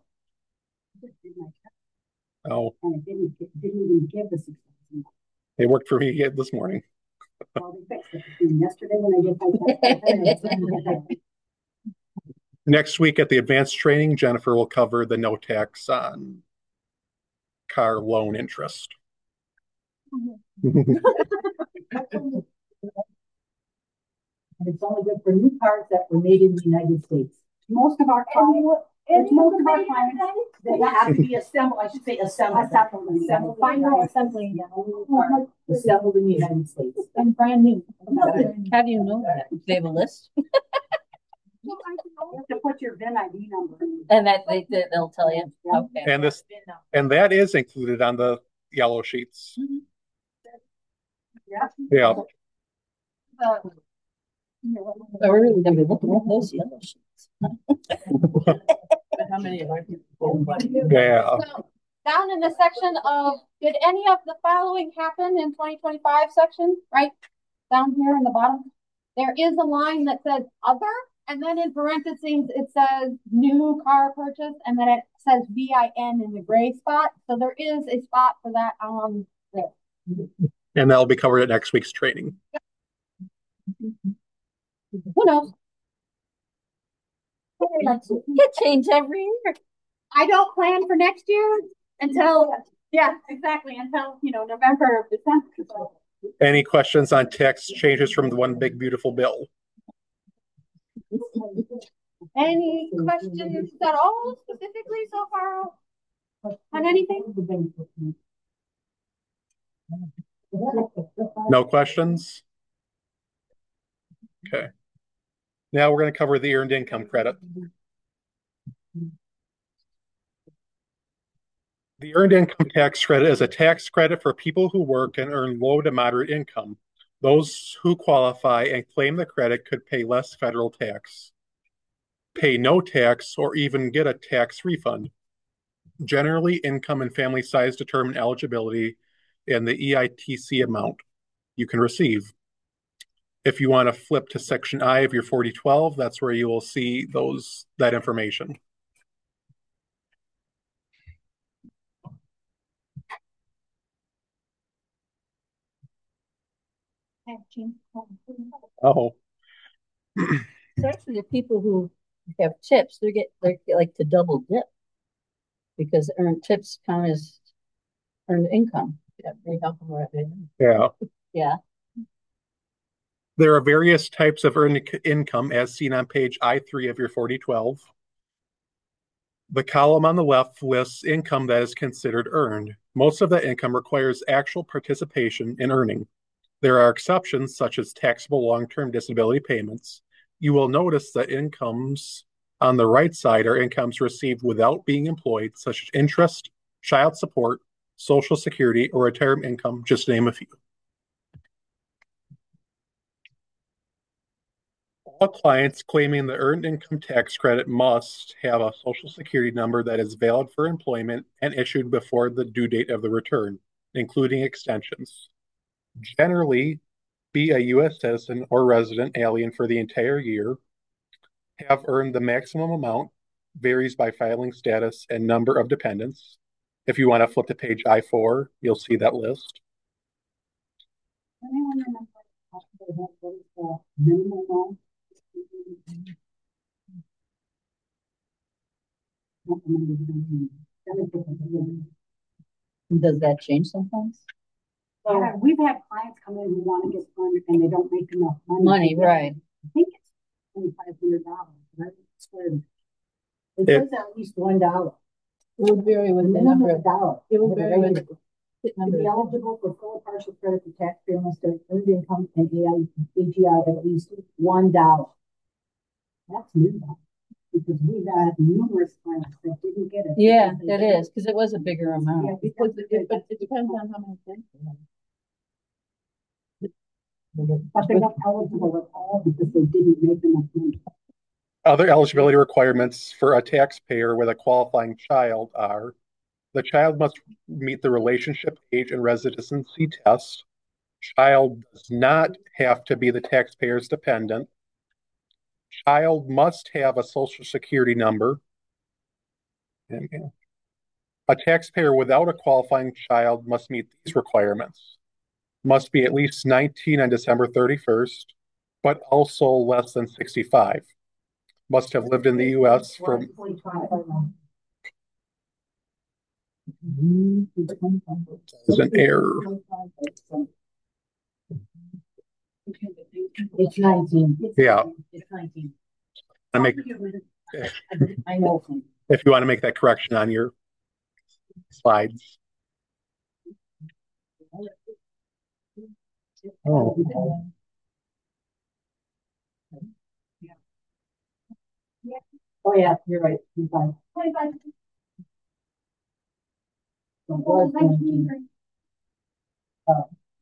Oh, And it didn't, it didn't even give the six thousand. it worked for me this morning. Well, they fixed it between yesterday when I did my test. Next week at the advanced training, Jennifer will cover the no tax on car loan interest. And it's only good for new cars that were made in the United States. Most of our clients, Any most of of the our made clients, They have to be assembled, I should say assembled. Assembled in the Assembled, United final States. assembly, yeah, only part assembled in the United States. and brand new. How do you know that? They have a list? You have to put your V I N I D number in. And that they, they- they'll tell you? Yeah. Okay. And this, and that is included on the yellow sheets. Yeah. Yeah. Uh, So we're really gonna be looking at those yellow sheets. How many of our people? Yeah. So, down in the section of, did any of the following happen in twenty twenty-five section, right? Down here in the bottom, there is a line that says other, and then in parentheses, it says new car purchase, and then it says V I N in the gray spot. So there is a spot for that on there. And that'll be covered at next week's training. Who knows? It change every year. I don't plan for next year until, yeah, exactly, until, you know, November or December. So. Any questions on tax changes from the one big beautiful bill? Any questions at all specifically so far on anything? No questions? Okay. Now we're going to cover the earned income credit. The earned income tax credit is a tax credit for people who work and earn low to moderate income. Those who qualify and claim the credit could pay less federal tax, pay no tax, or even get a tax refund. Generally, income and family size determine eligibility and the E I T C amount you can receive. If you want to flip to section I of your forty twelve, that's where you will see those that information. Oh. It's actually the people who have tips, they get, they get like to double dip. Because earned tips count as earned income. Yeah, they help them right there. Yeah. Yeah. There are various types of earned income as seen on page I three of your forty twelve. The column on the left lists income that is considered earned. Most of that income requires actual participation in earning. There are exceptions such as taxable long-term disability payments. You will notice that incomes on the right side are incomes received without being employed, such as interest, child support, Social Security, or retirement income, just to name a few. All clients claiming the earned income tax credit must have a Social Security number that is valid for employment and issued before the due date of the return, including extensions. Generally, be a U S citizen or resident alien for the entire year, have earned the maximum amount, varies by filing status and number of dependents. If you want to flip to page I four, you'll see that list. Anyone remember what is the minimum amount? Does that change sometimes? Yeah, we've had clients come in who want to get funded and they don't make enough money. Money, right. I think it's twenty-five hundred dollars, right? It's for- It says at least one dollar. It would vary with the number of dollars. It would vary with the To number be of. eligible for full or partial credit, the taxpayer must have earned income and A G I of at least one dollar. That's new, because we've had numerous clients that didn't get it. Yeah, because they it didn't- is, because it was a bigger Yeah, amount. because Because it, it, but it depends on how many things. you have. but they're not eligible at all because they didn't make enough money. Other eligibility requirements for a taxpayer with a qualifying child are: the child must meet the relationship age and residency test. Child does not have to be the taxpayer's dependent. Child must have a Social Security number. And, yeah. A taxpayer without a qualifying child must meet these requirements. must be at least nineteen on December thirty-first, but also less than sixty-five. Must have lived in the U S for is an error. It's nineteen. Yeah. It's nineteen. I make I know. if you want to make that correction on your slides. Oh. Oh, yeah, you're right. You're fine. Twenty-five. So it was nineteen. Uh,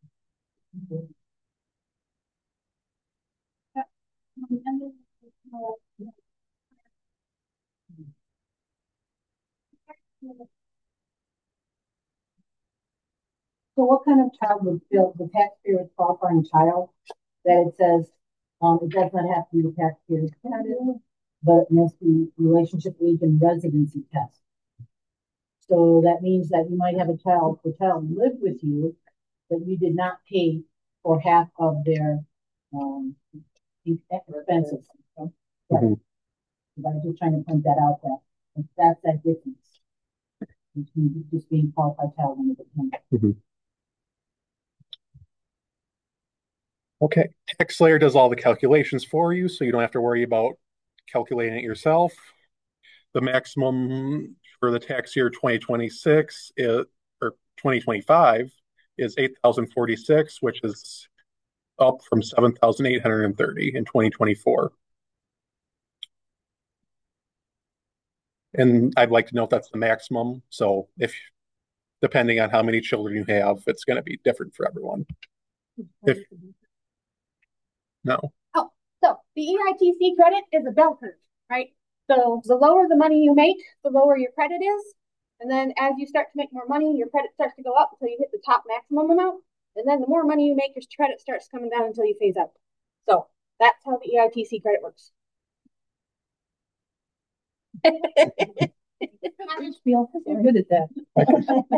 So what kind of child would fill the taxpayer with qualifying child that it says, um, it does not have to be the taxpayer's candidate, but it must be relationship age and residency test. So that means that you might have a child, the child lived with you, but you did not pay for half of their, um, expenses. So, yeah. Mhm. I was just trying to point that out, that that's that difference between just being qualified child and the Mhm. Okay, TaxSlayer does all the calculations for you, so you don't have to worry about calculating it yourself. The maximum for the tax year twenty twenty-six is, or twenty twenty-five is eight thousand forty-six, which is up from seven thousand eight hundred thirty in twenty twenty-four. And I'd like to note that's the maximum. So if, depending on how many children you have, it's going to be different for everyone. If no. Oh, so the E I T C credit is a bell curve, right? So the lower the money you make, the lower your credit is. And then as you start to make more money, your credit starts to go up until you hit the top maximum amount. And then the more money you make, your credit starts coming down until you phase out. So that's how the E I T C credit works. You're good at that.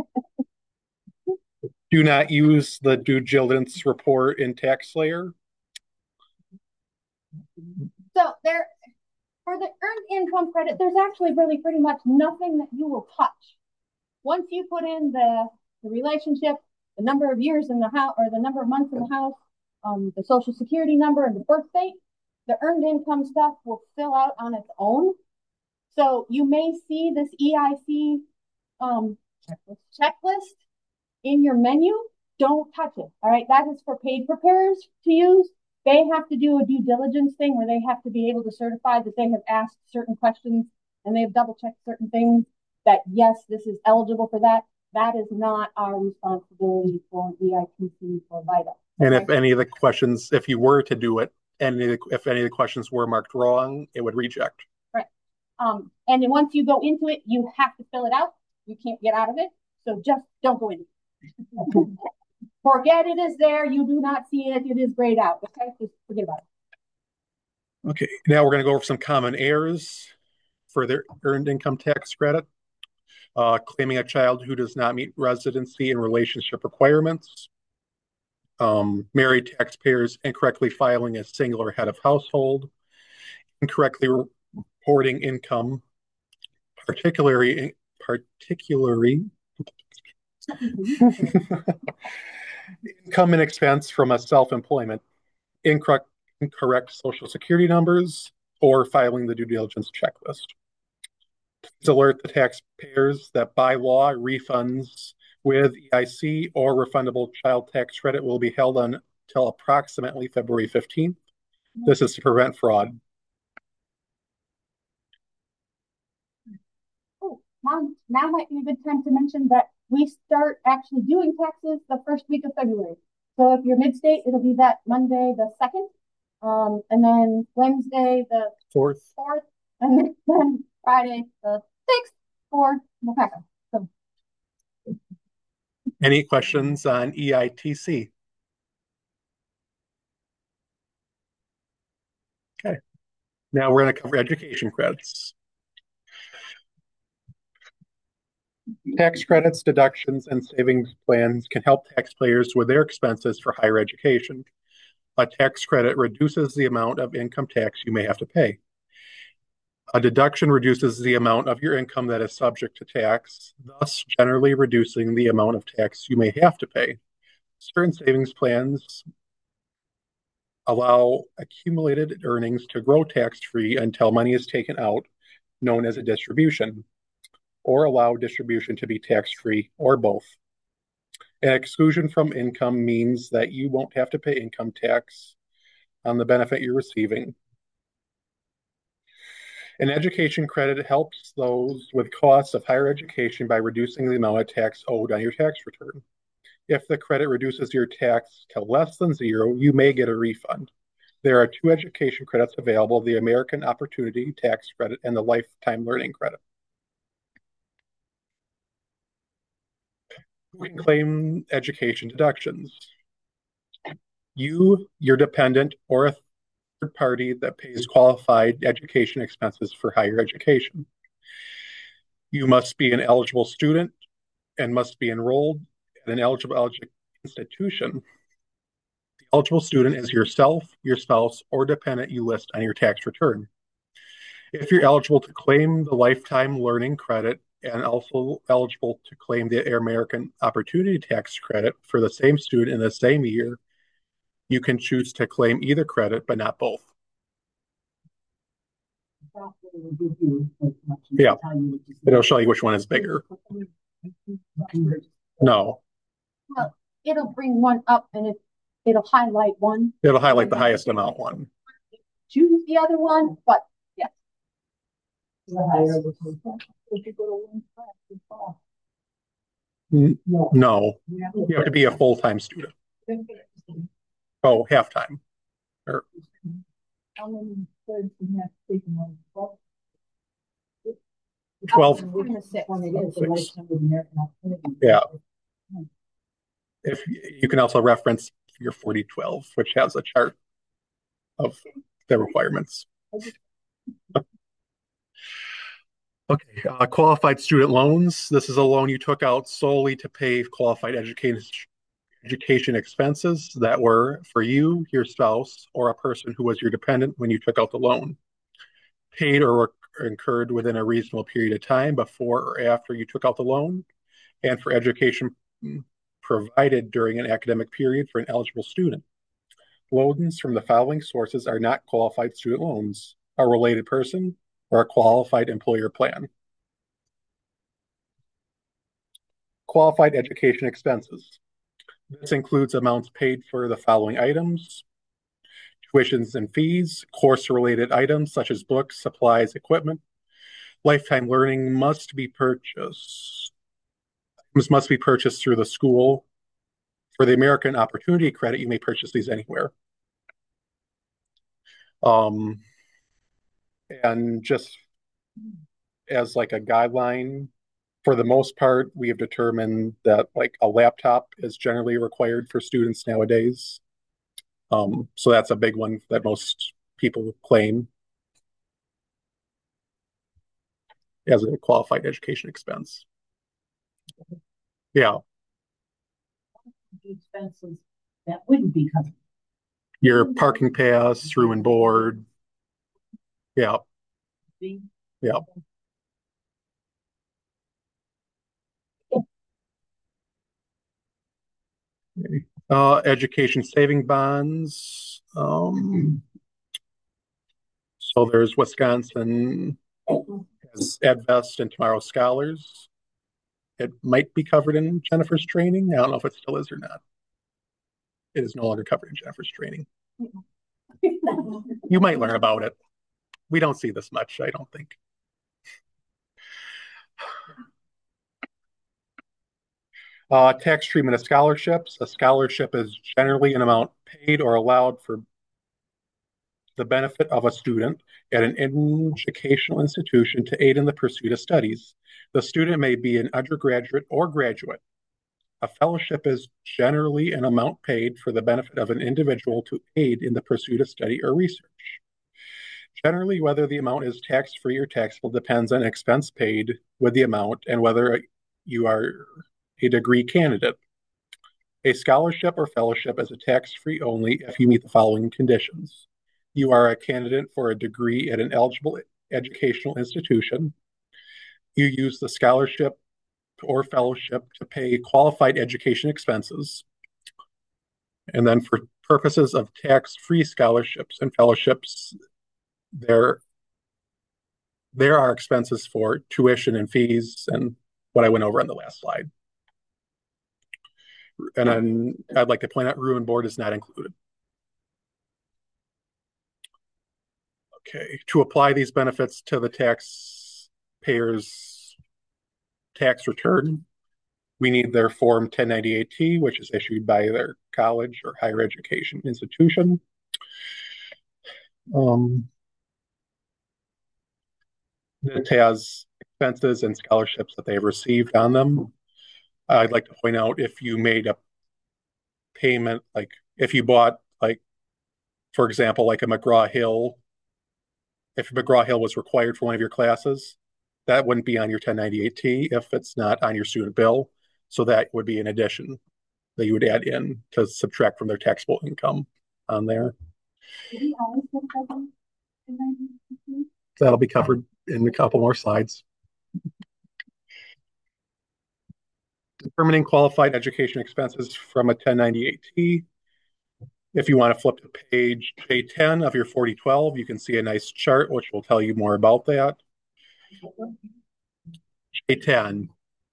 Do not use the due diligence report in TaxSlayer. So there, for the earned income credit, there's actually really pretty much nothing that you will touch. Once you put in the, the relationship, the number of years in the house, or the number of months in the house, um, the social security number and the birth date, the earned income stuff will fill out on its own. So you may see this E I C um, checklist. checklist in your menu. Don't touch it. All right. That is for paid preparers to use. They have to do a due diligence thing where they have to be able to certify that they have asked certain questions and they have double checked certain things that, yes, this is eligible for that. That is not our responsibility for E I T C or VITA. And if any of the questions, if you were to do it, and if any of the questions were marked wrong, it would reject. Right. Um, and then once you go into it, you have to fill it out. You can't get out of it. So just don't go in. Forget it is there. You do not see it. It is grayed out. Okay, just forget about it. Okay, now we're going to go over some common errors for their earned income tax credit. Uh, claiming a child who does not meet residency and relationship requirements. Um, married taxpayers incorrectly filing a single or head of household. Incorrectly reporting income, particularly particularly income and expense from a self-employment, incorrect, incorrect social security numbers, or filing the due diligence checklist. Please alert the taxpayers that by law, refunds with E I C or refundable child tax credit will be held until approximately February fifteenth. This is to prevent fraud. Oh, now, now might be a good time to mention that we start actually doing taxes the first week of February. So if you're mid-state, it'll be that Monday the second, um, and then Wednesday the fourth, fourth, and then Friday the sixth for Mopeka. So, any questions on E I T C? Okay, now we're going to cover education credits. Tax credits, deductions, and savings plans can help taxpayers with their expenses for higher education. A tax credit reduces the amount of income tax you may have to pay. A deduction reduces the amount of your income that is subject to tax, thus generally reducing the amount of tax you may have to pay. Certain savings plans allow accumulated earnings to grow tax-free until money is taken out, known as a distribution, or allow distribution to be tax-free, or both. An exclusion from income means that you won't have to pay income tax on the benefit you're receiving. An education credit helps those with costs of higher education by reducing the amount of tax owed on your tax return. If the credit reduces your tax to less than zero, you may get a refund. There are two education credits available, the American Opportunity Tax Credit and the Lifetime Learning Credit. Who can claim education deductions? You, your dependent, or a third party that pays qualified education expenses for higher education. You must be an eligible student and must be enrolled at an eligible institution. The eligible student is yourself, your spouse, or dependent you list on your tax return. If you're eligible to claim the Lifetime Learning Credit and also eligible to claim the American Opportunity Tax Credit for the same student in the same year, you can choose to claim either credit, but not both. Yeah, it'll show you which one is bigger. No. Well, it'll bring one up and it, it'll highlight one. It'll highlight the highest amount one. Choose the other one, but yeah. No, you have to be a full-time student. Oh, half-time. Or How many thirds do you have to take in one? twelve. Yeah. If you can also reference your forty twelve, which has a chart of the requirements. Okay, uh, qualified student loans. This is a loan you took out solely to pay qualified education education expenses that were for you, your spouse, or a person who was your dependent when you took out the loan. Paid or were incurred within a reasonable period of time before or after you took out the loan, and for education provided during an academic period for an eligible student. Loans from the following sources are not qualified student loans: a related person or a qualified employer plan. Qualified education expenses. This includes amounts paid for the following items: tuitions and fees, course-related items such as books, supplies, equipment. Lifetime learning must be purchased. This must be purchased through the school. For the American Opportunity Credit, you may purchase these anywhere. Um, and just as like a guideline, for the most part, we have determined that like a laptop is generally required for students nowadays. Um, so that's a big one that most people claim as a qualified education expense. Yeah. Expenses that wouldn't be covered. Your parking pass, room and board. Yeah. Yeah. Uh, education saving bonds. Um, so there's Wisconsin has EdVest and Tomorrow Scholars. It might be covered in Jennifer's training. I don't know if it still is or not. It is no longer covered in Jennifer's training. You might learn about it. We don't see this much, I don't think. Uh, tax treatment of scholarships. A scholarship is generally an amount paid or allowed for the benefit of a student at an educational institution to aid in the pursuit of studies. The student may be an undergraduate or graduate. A fellowship is generally an amount paid for the benefit of an individual to aid in the pursuit of study or research. Generally, whether the amount is tax-free or taxable depends on expense paid with the amount and whether you are a degree candidate. A scholarship or fellowship is a tax-free only if you meet the following conditions. You are a candidate for a degree at an eligible educational institution. You use the scholarship or fellowship to pay qualified education expenses. And then for purposes of tax-free scholarships and fellowships, there, there are expenses for tuition and fees and what I went over on the last slide. And then I'd like to point out room and board is not included. Okay, to apply these benefits to the taxpayer's tax return, we need their Form ten ninety-eight T, which is issued by their college or higher education institution. Um, it has expenses and scholarships that they've received on them. I'd like to point out if you made a payment, like if you bought, like, for example, like a McGraw-Hill, if McGraw-Hill was required for one of your classes, that wouldn't be on your ten ninety-eight T if it's not on your student bill. So that would be an addition that you would add in to subtract from their taxable income on there. Do we always get that? That'll be covered in a couple more slides. Determining qualified education expenses from a ten ninety-eight T. If you want to flip to page J ten of your forty twelve, you can see a nice chart which will tell you more about that. J ten.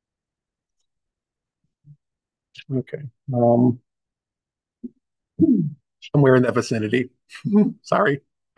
Okay. Um, somewhere in that vicinity. Sorry.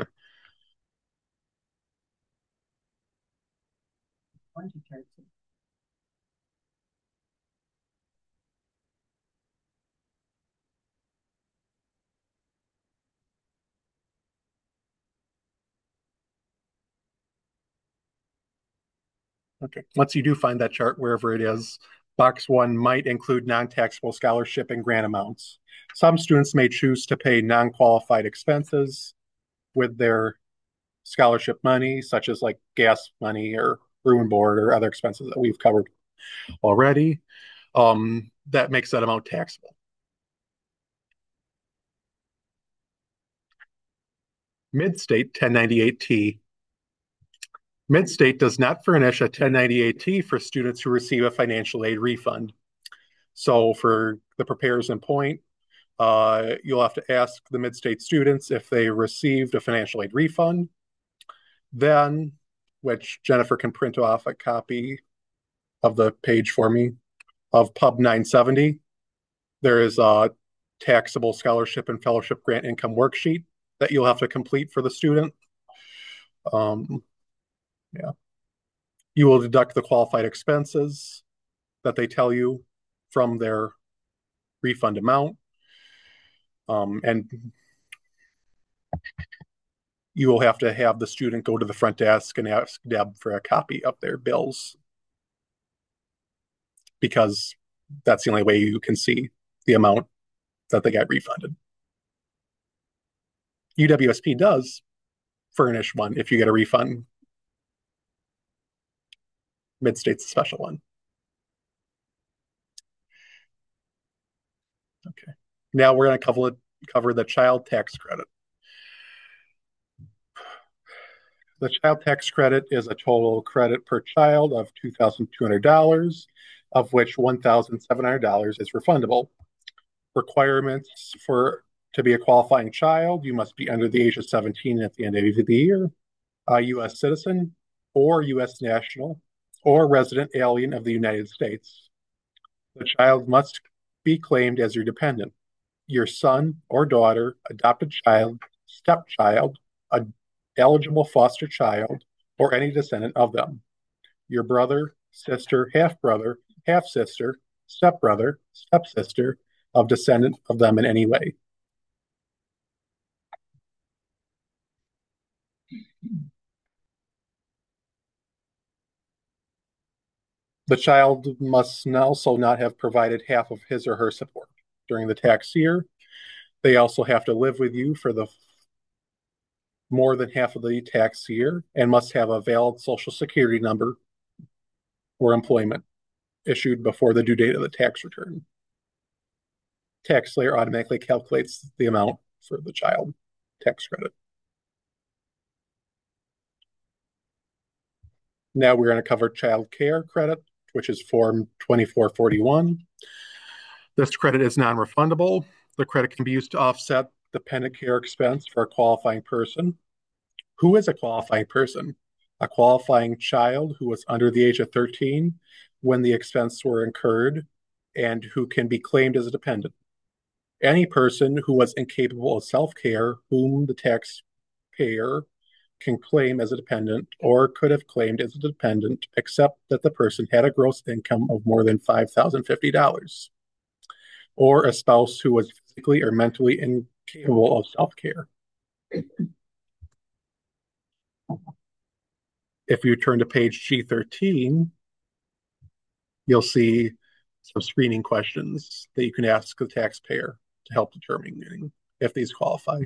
Okay, once you do find that chart, wherever it is, box one might include non-taxable scholarship and grant amounts. Some students may choose to pay non-qualified expenses with their scholarship money, such as like gas money or room and board or other expenses that we've covered already. Um, that makes that amount taxable. Mid-state ten ninety-eight T. Mid-state does not furnish a ten ninety-eight T for students who receive a financial aid refund. So for the preparers in point, uh, you'll have to ask the mid-state students if they received a financial aid refund. Then, which Jennifer can print off a copy of the page for me, of Pub nine seventy, there is a taxable scholarship and fellowship grant income worksheet that you'll have to complete for the student. Um, yeah. You will deduct the qualified expenses that they tell you from their refund amount. Um, and you will have to have the student go to the front desk and ask Deb for a copy of their bills, because that's the only way you can see the amount that they got refunded. U W S P does furnish one if you get a refund. Mid-state's a special one. Okay. Now we're going to cover, cover the child tax credit. The child tax credit is a total credit per child of two thousand two hundred dollars, of which one thousand seven hundred dollars is refundable. Requirements for to be a qualifying child: you must be under the age of seventeen at the end of the year, a U S citizen or U S national, or resident alien of the United States. The child must be claimed as your dependent, your son or daughter, adopted child, stepchild, a eligible foster child, or any descendant of them. Your brother, sister, half-brother, half-sister, stepbrother, stepsister, of descendant of them in any way. The child must also not have provided half of his or her support during the tax year. They also have to live with you for the more than half of the tax year and must have a valid social security number or employment issued before the due date of the tax return. TaxSlayer automatically calculates the amount for the child tax credit. Now we're going to cover child care credit, which is Form twenty-four forty-one. This credit is non-refundable. The credit can be used to offset dependent care expense for a qualifying person. Who is a qualifying person? A qualifying child who was under the age of thirteen when the expenses were incurred and who can be claimed as a dependent. Any person who was incapable of self-care whom the taxpayer can claim as a dependent or could have claimed as a dependent, except that the person had a gross income of more than five thousand fifty dollars, or a spouse who was physically or mentally incapable of self-care. If you turn to page G thirteen, you'll see some screening questions that you can ask the taxpayer to help determine if these qualify.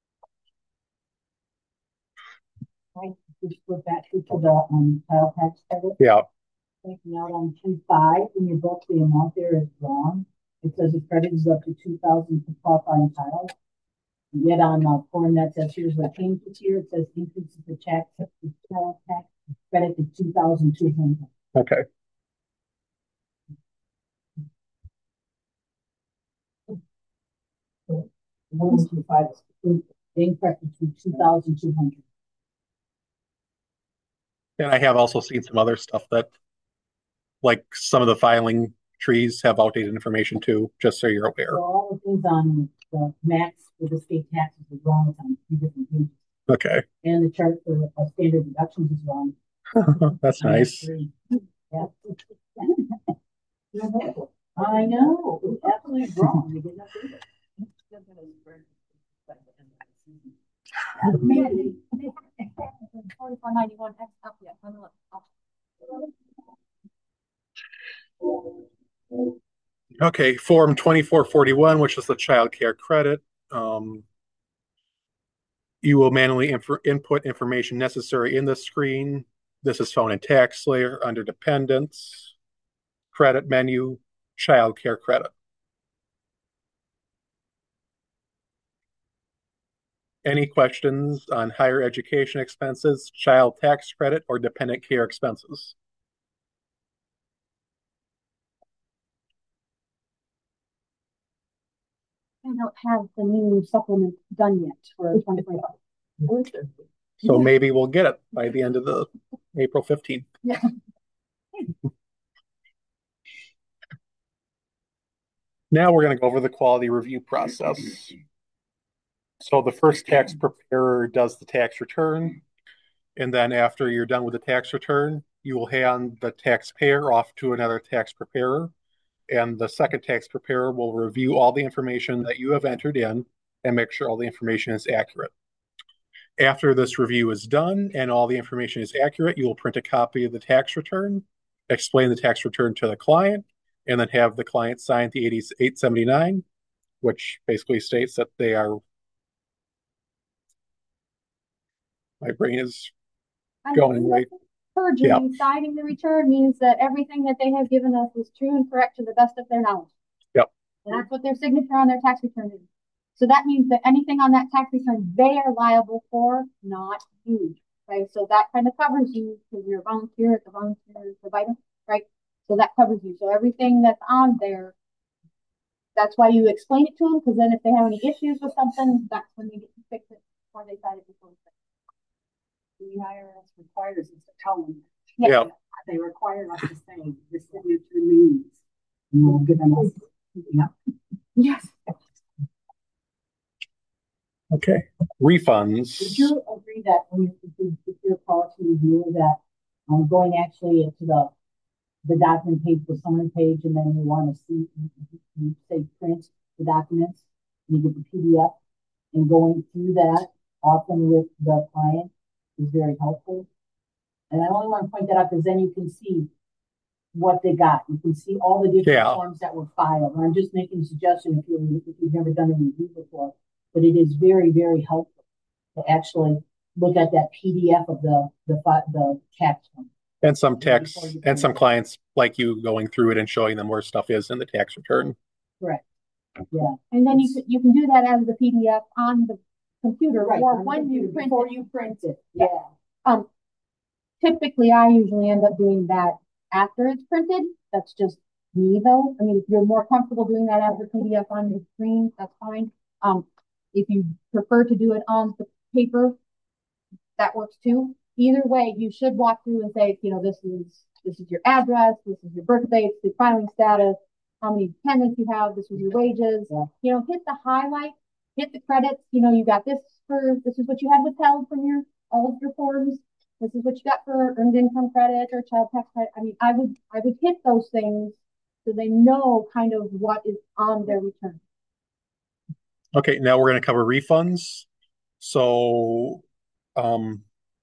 Right, just go back to the um child tax credit. Yeah. Taking out on two five in your book, the amount there is wrong. It says the credit is up to two thousand for qualifying child. Yet on the form that says here's what came to here, it says increase the tax the child tax credit to two thousand two hundred. Okay. One two five is incorrect to two thousand two hundred. And I have also seen some other stuff that, like some of the filing trees have outdated information too, just so you're aware. So all the things on the max for the state taxes is wrong. It's on three different pages. Okay. And the chart for uh, standard deductions is wrong. That's nice. Yeah. I know. It's absolutely wrong. They did not do it. Forty-four ninety-one X up yet. Let me look. Okay, Form twenty-four forty-one, which is the child care credit. Um, you will manually inf input information necessary in the screen. This is found in TaxSlayer under Dependents, Credit Menu, Child Care Credit. Any questions on higher education expenses, child tax credit, or dependent care expenses? I don't have the new supplement done yet for twenty twenty-five. So maybe we'll get it by the end of the April fifteenth. Yeah. Now we're going to go over the quality review process. So the first tax preparer does the tax return, and then after you're done with the tax return, you will hand the taxpayer off to another tax preparer, and the second tax preparer will review all the information that you have entered in and make sure all the information is accurate. After this review is done and all the information is accurate, you will print a copy of the tax return, explain the tax return to the client, and then have the client sign the eighty-eight seventy-nine, which basically states that they are, my brain is going right. Perjury, Yeah. signing the return means that everything that they have given us is true and correct to the best of their knowledge. Yep. And that's what their signature on their tax return is. So that means that anything on that tax return, they are liable for, not you. Right? So that kind of covers you because you're a volunteer at the volunteer provider, right? So that covers you. So everything that's on there, that's why you explain it to them, because then if they have any issues with something, that's when they get to fix it before they sign it before they The I R S requires us to tell them. Yeah. Yeah. They require us to say the signature means. And we'll give them us. Yeah. Yes. Okay. Refunds. Would you agree that when you do your policy review that um going actually into the the document page, the summary page, and then you want to see you say print the documents, you get the P D F, and going through that often with the client is very helpful. And I only want to point that out because then you can see what they got. You can see all the different Yeah. forms that were filed. And I'm just making a suggestion if, you, if you've never done a review before, but it is very, very helpful to actually look at that P D F of the the the tax form. And some tax, Before you and can- some clients like you going through it and showing them where stuff is in the tax return. Correct. Yeah. And then you could, you can do that as the P D F on the computer Right, or on the when you computer, print before it. you print it, Yeah. yeah. Um, typically I usually end up doing that after it's printed. That's just me though. I mean, if you're more comfortable doing that as a P D F on your screen, that's fine. Um, if you prefer to do it on the paper, that works too. Either way, you should walk through and say, you know, this is, this is your address, this is your birth date, the filing status, how many dependents you have, this is your wages. Yeah. You know, hit the highlight, hit the credits. You know, you got this for, this is what you had withheld from your, all of your forms. This is what you got for earned income credit or child tax credit. I mean, I would, I would hit those things so they know kind of what is on their return. Okay, now we're going to cover refunds. So, um,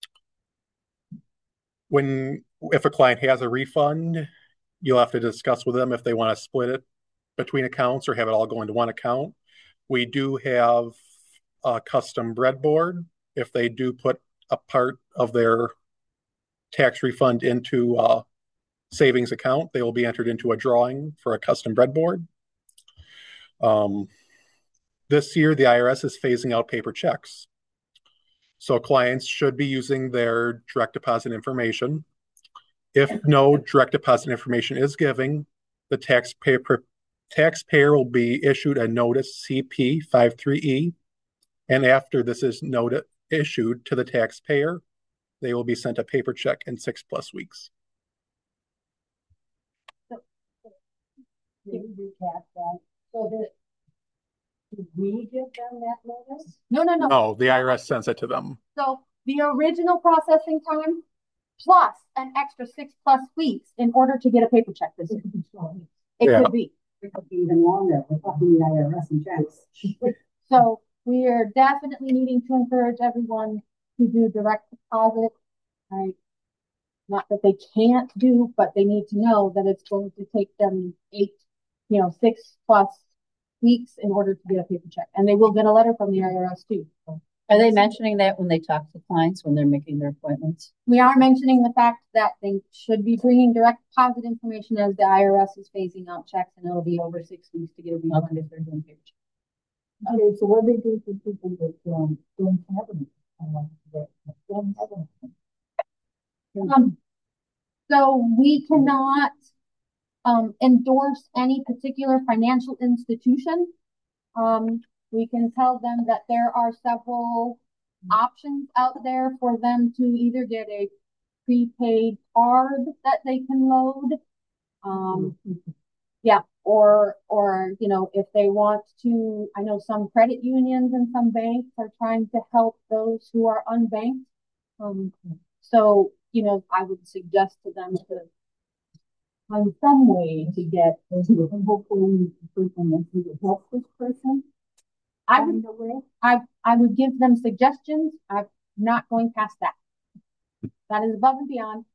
when, if a client has a refund, you'll have to discuss with them if they want to split it between accounts or have it all go into one account. We do have a custom breadboard. If they do put a part of their tax refund into a savings account, they will be entered into a drawing for a custom breadboard. Um, this year, the I R S is phasing out paper checks. So clients should be using their direct deposit information. If no direct deposit information is giving, the taxpayer taxpayer will be issued a notice C P fifty-three E, and after this is noted issued to the taxpayer, they will be sent a paper check in six plus weeks. Can you recap that? So that, did we give them that notice? No, no, no. No, the I R S sends it to them. So the original processing time plus an extra six plus weeks in order to get a paper check this year. It Yeah. could be. It could be even longer. We're talking the I R S and checks. So we are definitely needing to encourage everyone to do direct deposit. Right? Not that they can't do, but they need to know that it's going to take them eight, you know, six plus weeks in order to get a paper check. And they will get a letter from the I R S too. So Are they mentioning that when they talk to clients, when they're making their appointments? we are mentioning the fact that they should be bringing direct deposit information as the I R S is phasing out checks, and it'll be over six weeks to get a refund Okay. if they're doing paper checks. Okay, so what do they do for people that, um, don't have any, um, that don't have any? Um, so we cannot um, endorse any particular financial institution. Um, we can tell them that there are several options out there for them to either get a prepaid card that they can load. Um, yeah, or, or, you know, if they want to, I know some credit unions and some banks are trying to help those who are unbanked. Um, so, you know, I would suggest to them to find some way to get, Hopefully, the person that can help this person. I would, find a way. I, I would give them suggestions. I'm not going past that. That is above and beyond.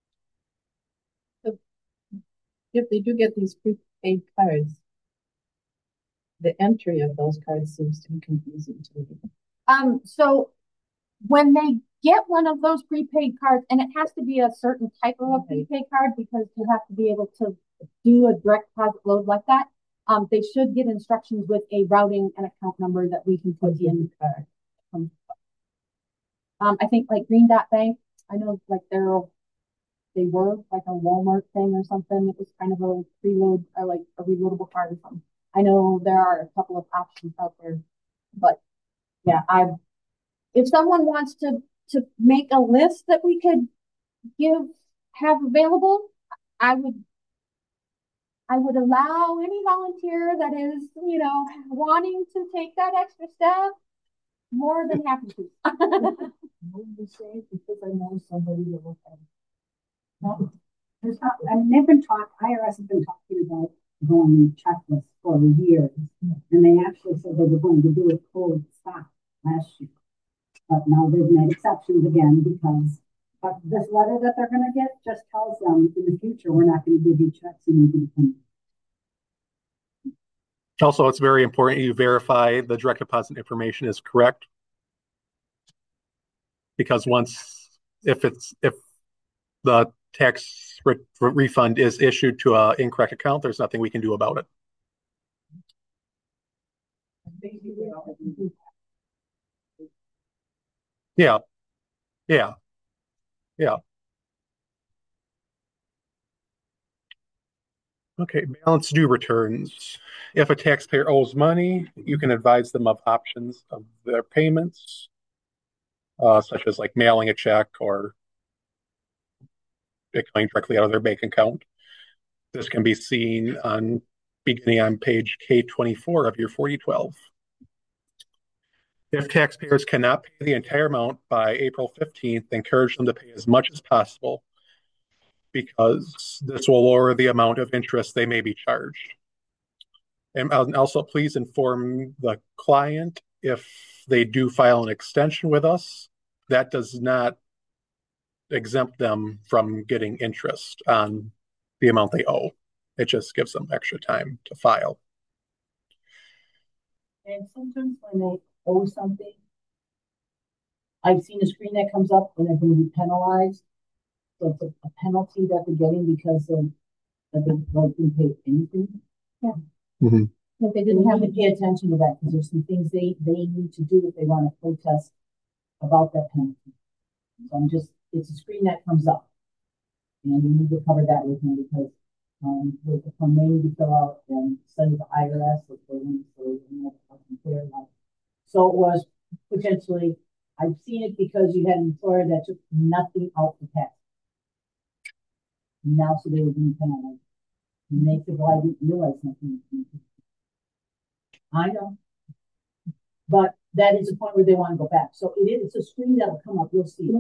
If they do get these prepaid cards, the entry of those cards seems to be confusing to me. Um, so when they get one of those prepaid cards, and it has to be a certain type of a prepaid card because you have to be able to do a direct deposit load like that. Um, they should get instructions with a routing and account number that we can put in the card. Um, um, I think like Green Dot Bank, I know like they're, they were like a Walmart thing or something. It was kind of a preload or like a reloadable card or something. I know there are a couple of options out there, but yeah, I, if someone wants to, to make a list that we could give, have available, I would, I would allow any volunteer that is, you know, wanting to take that extra step, more than happy to. What did you say? Because I know somebody that will have. No, there's not, I mean, they've been talking, I R S has been talking about going checklists for years. And they actually said they were going to do it full stop last year. But now they've made exceptions again because but this letter that they're gonna get just tells them in the future, we're not gonna give you checks and you need to come. Also, it's very important you verify the direct deposit information is correct. Because once, if it's, if the tax re refund is issued to an incorrect account, there's nothing we can do about it. Yeah, yeah, yeah. Okay, balance due returns. If a taxpayer owes money, you can advise them of options of their payments, uh, such as like mailing a check or it coming directly out of their bank account. This can be seen on beginning on page K twenty-four of your forty twelve. If taxpayers cannot pay the entire amount by April fifteenth, encourage them to pay as much as possible because this will lower the amount of interest they may be charged. And also, please inform the client if they do file an extension with us, that does not exempt them from getting interest on the amount they owe. It just gives them extra time to file. And sometimes when they owe something, I've seen a screen that comes up when they're going to be penalized. So it's a, a penalty that they're getting because of that they don't pay anything. Yeah. Mm-hmm. If they They didn't have have to pay attention to that because there's some things they, they need to do if they want to protest about that penalty. So I'm just, it's a screen that comes up. And we need to cover that with them because um, with the form they need to fill out and send to the I R S if they want to, so you know, clear enough. So it was potentially, I've seen it because you had an employer that took nothing out the tax. Now, so they were being penalized. And they said, well, I didn't realize nothing. I know. But that is a point where they want to go back. So it is, it's a screen that will come up. You'll see.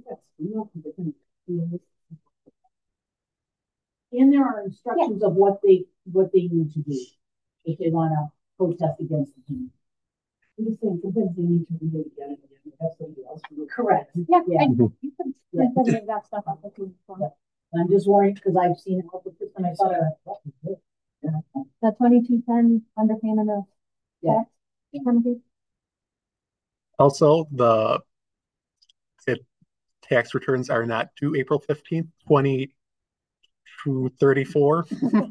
And there are instructions yeah. of what they what they need to do if they want to protest against the team. I'm just saying, sometimes they need to read it again and again. Have somebody else do it. Correct. Yeah, yeah. I, you can yeah. make that stuff up if you want. Yeah. I'm just worried because I've seen it all the time. I saw it. Yeah. The twenty-two ten underpayment of tax. Yeah. Also, the it, tax returns are not due April fifteenth, twenty thirty-four.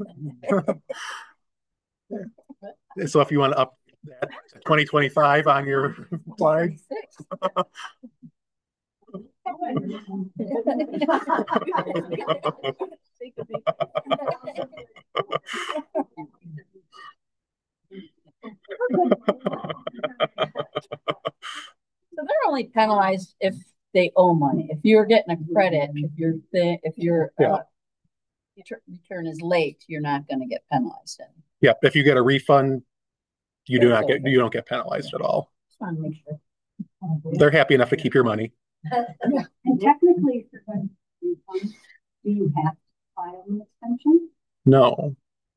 So if you want to up that to twenty twenty-five on your slide. So they're only penalized if they owe money. If you're getting a credit, if you're th if your yeah. uh, return is late, you're not going to get penalized. Any. Yeah, if you get a refund, you do not get you don't get penalized at all. Just want to make sure. They're happy enough to keep your money. And technically, if you're going to refund, do you have to file an extension? No.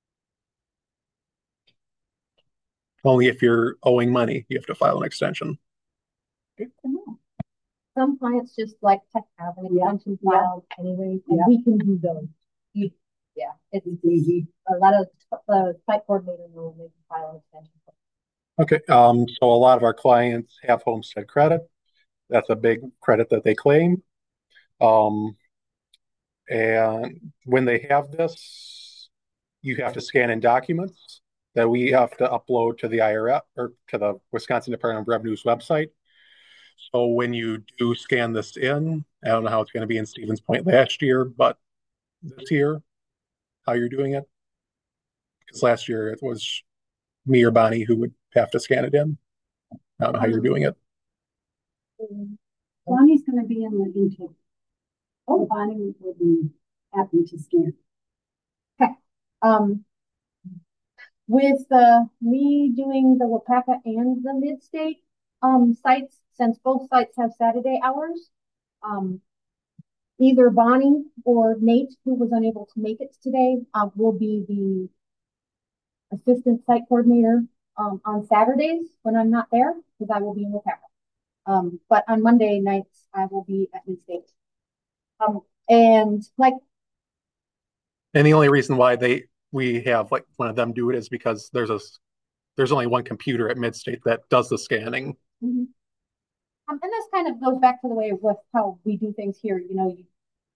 Only if you're owing money, you have to file an extension. Good to know. Some clients just like to have an extension yeah. filed anyway, and yeah. we can do those. You, yeah, it's easy. A lot of the site coordinator will make you file an extension. Okay, um, so a lot of our clients have homestead credit. That's a big credit that they claim. Um, and when they have this, you have to scan in documents that we have to upload to the I R S or to the Wisconsin Department of Revenue's website. So when you do scan this in, I don't know how it's going to be in Stevens Point last year, but this year, how you're doing it. Because last year it was me or Bonnie who would have to scan it in. I don't know how you're doing it. Bonnie's going to be in the intake. Oh, Bonnie will be happy to scan. Okay. Um, with uh, me doing the Wapaka and the Mid-State um, sites, since both sites have Saturday hours, um, either Bonnie or Nate, who was unable to make it today, uh, will be the assistant site coordinator um, on Saturdays when I'm not there, because I will be in Wapaka. Um, but on Monday nights, I will be at Mid-State. Um, and like, and the only reason why they we have like one of them do it is because there's a there's only one computer at Mid-State that does the scanning. Mm-hmm. um, and this kind of goes back to the way with how we do things here. You know, you,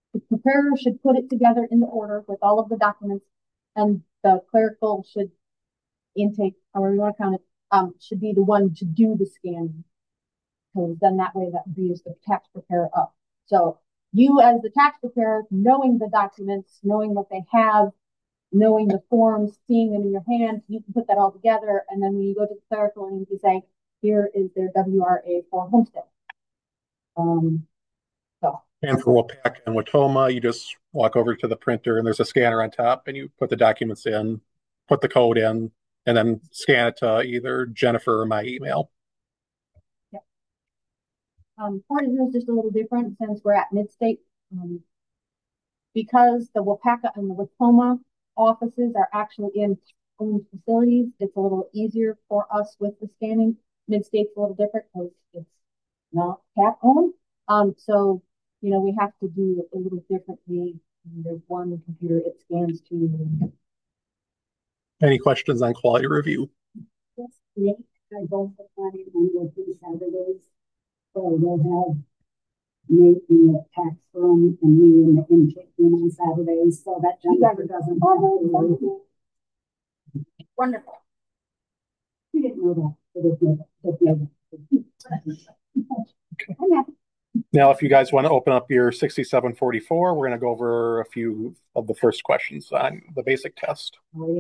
the preparer should put it together in the order with all of the documents, and the clerical should intake, however you want to count it, um, should be the one to do the scanning. Because then that way that frees the tax preparer up. So you as the tax preparer, knowing the documents, knowing what they have, knowing the forms, seeing them in your hand, you can put that all together. And then when you go to the clerical and you say, here is their W R A for homestead. Um, so. And for Wapaka and Watoma, you just walk over to the printer and there's a scanner on top and you put the documents in, put the code in, and then scan it to either Jennifer or my email. Yeah. Um, Partisan is just a little different since we're at mid-state. Um, because the Wapaka and the Watoma offices are actually in owned facilities, it's a little easier for us with the scanning. Mid-state's a little different because it's not cap owned. Um, so, you know, we have to do it a little differently. There's one computer it scans to. Any questions on quality review? Yes, Nick, I both the planning and will do Saturdays. So we'll have Nate in the tax room and me in the intake room on Saturdays, so that Jennifer doesn't have to. Wonderful. We didn't know that. It was never, it never. Now, if you guys want to open up your sixty-seven forty-four, we're going to go over a few of the first questions on the basic test.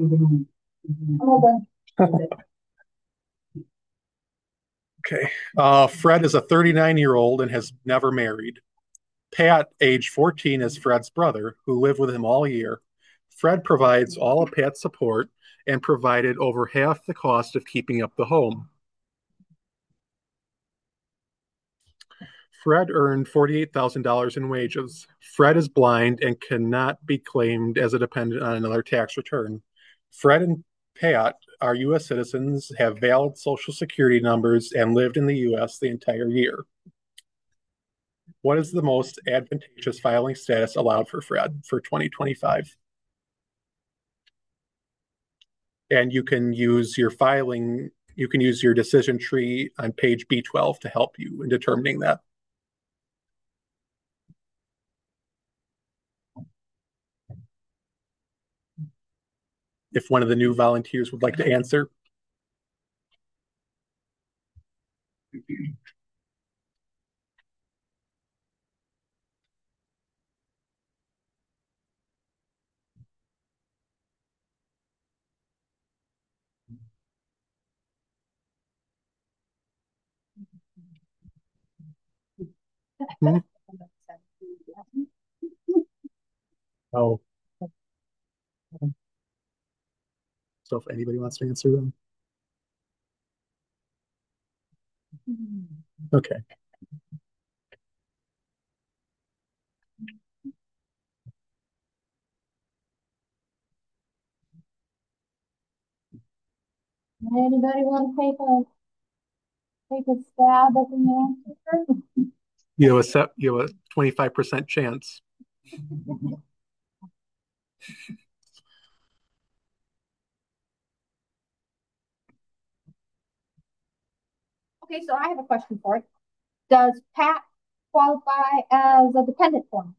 Okay. Uh, Fred is a thirty-nine-year-old and has never married. Pat, age fourteen, is Fred's brother, who lived with him all year. Fred provides all of Pat's support and provided over half the cost of keeping up the home. Fred earned forty-eight thousand dollars in wages. Fred is blind and cannot be claimed as a dependent on another tax return. Fred and Pat are U S citizens, have valid social security numbers, and lived in the U S the entire year. What is the most advantageous filing status allowed for Fred for twenty twenty-five? And you can use your filing, you can use your decision tree on page B twelve to help you in determining that. If one of the new volunteers would like to answer. Hmm? Oh. So if anybody wants to answer them. Okay. Anybody want to take a take a stab at the answer? You have a set, you have a twenty-five percent chance. Okay, so I have a question for it. Does Pat qualify as a dependent form?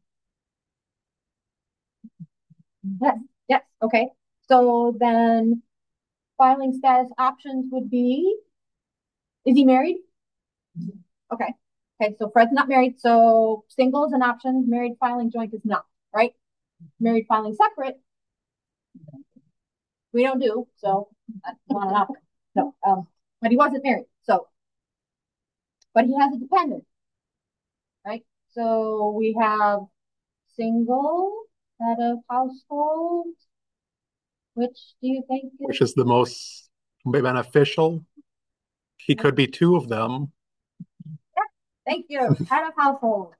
Yes, yes, okay. So then filing status options would be, is he married? Okay. Okay, so Fred's not married, so single is an option, married filing joint is not, right? Married filing separate, we don't do, so that's not an option. No, um, but he wasn't married, so, but he has a dependent, right? So we have single, head of household. Which do you think? Is Which is the most beneficial? He could be two of them. Yeah, thank you. Head of household.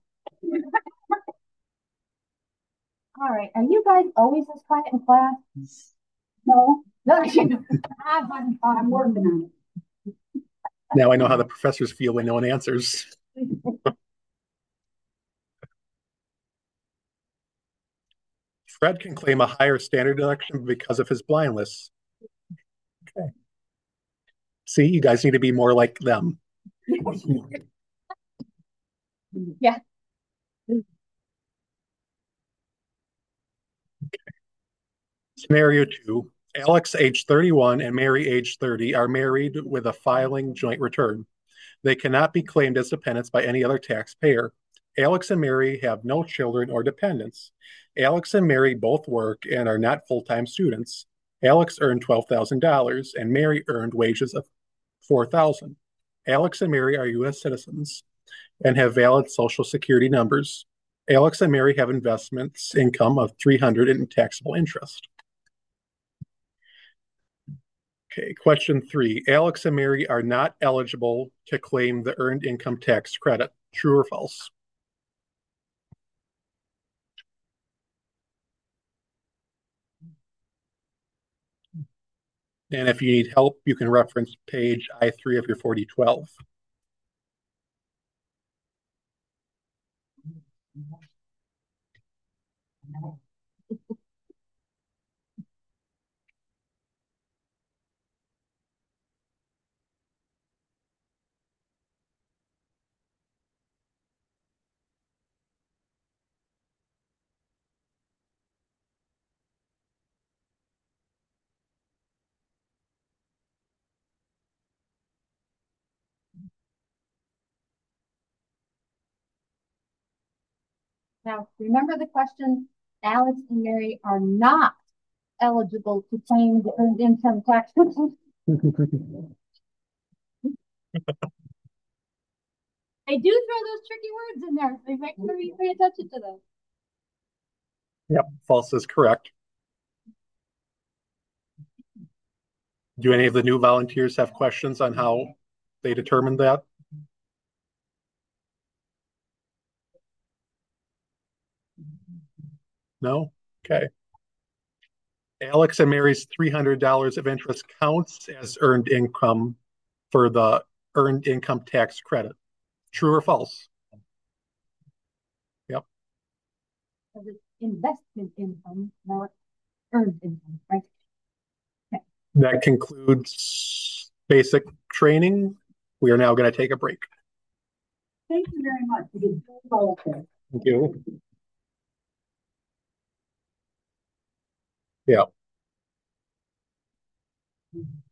All right. Are you guys always this quiet in class? No. No, I'm, I'm working on it. Now I know how the professors feel when no one answers. Fred can claim a higher standard deduction because of his blindness. Okay. See, you guys need to be more like them. Yeah. Scenario two, Alex, age thirty-one, and Mary, age thirty, are married with a filing joint return. They cannot be claimed as dependents by any other taxpayer. Alex and Mary have no children or dependents. Alex and Mary both work and are not full-time students. Alex earned twelve thousand dollars and Mary earned wages of four thousand dollars. Alex and Mary are U S citizens and have valid Social Security numbers. Alex and Mary have investments income of three hundred dollars in taxable interest. Okay, question three. Alex and Mary are not eligible to claim the earned income tax credit. True or false? And if you need help, you can reference page I three of your forty twelve. Now, remember the question, Alex and Mary are not eligible to claim the earned income tax. They do throw those tricky words in there. They make sure you pay attention to them. Yep, false is correct. Do any of the new volunteers have questions on how they determined that? No? Okay. Alex and Mary's three hundred dollars of interest counts as earned income for the earned income tax credit. True or false? Yep. It's investment income, not earned income, right? Okay. That concludes basic training. We are now going to take a break. Thank you very much. You did very well up there. Thank you. Yeah.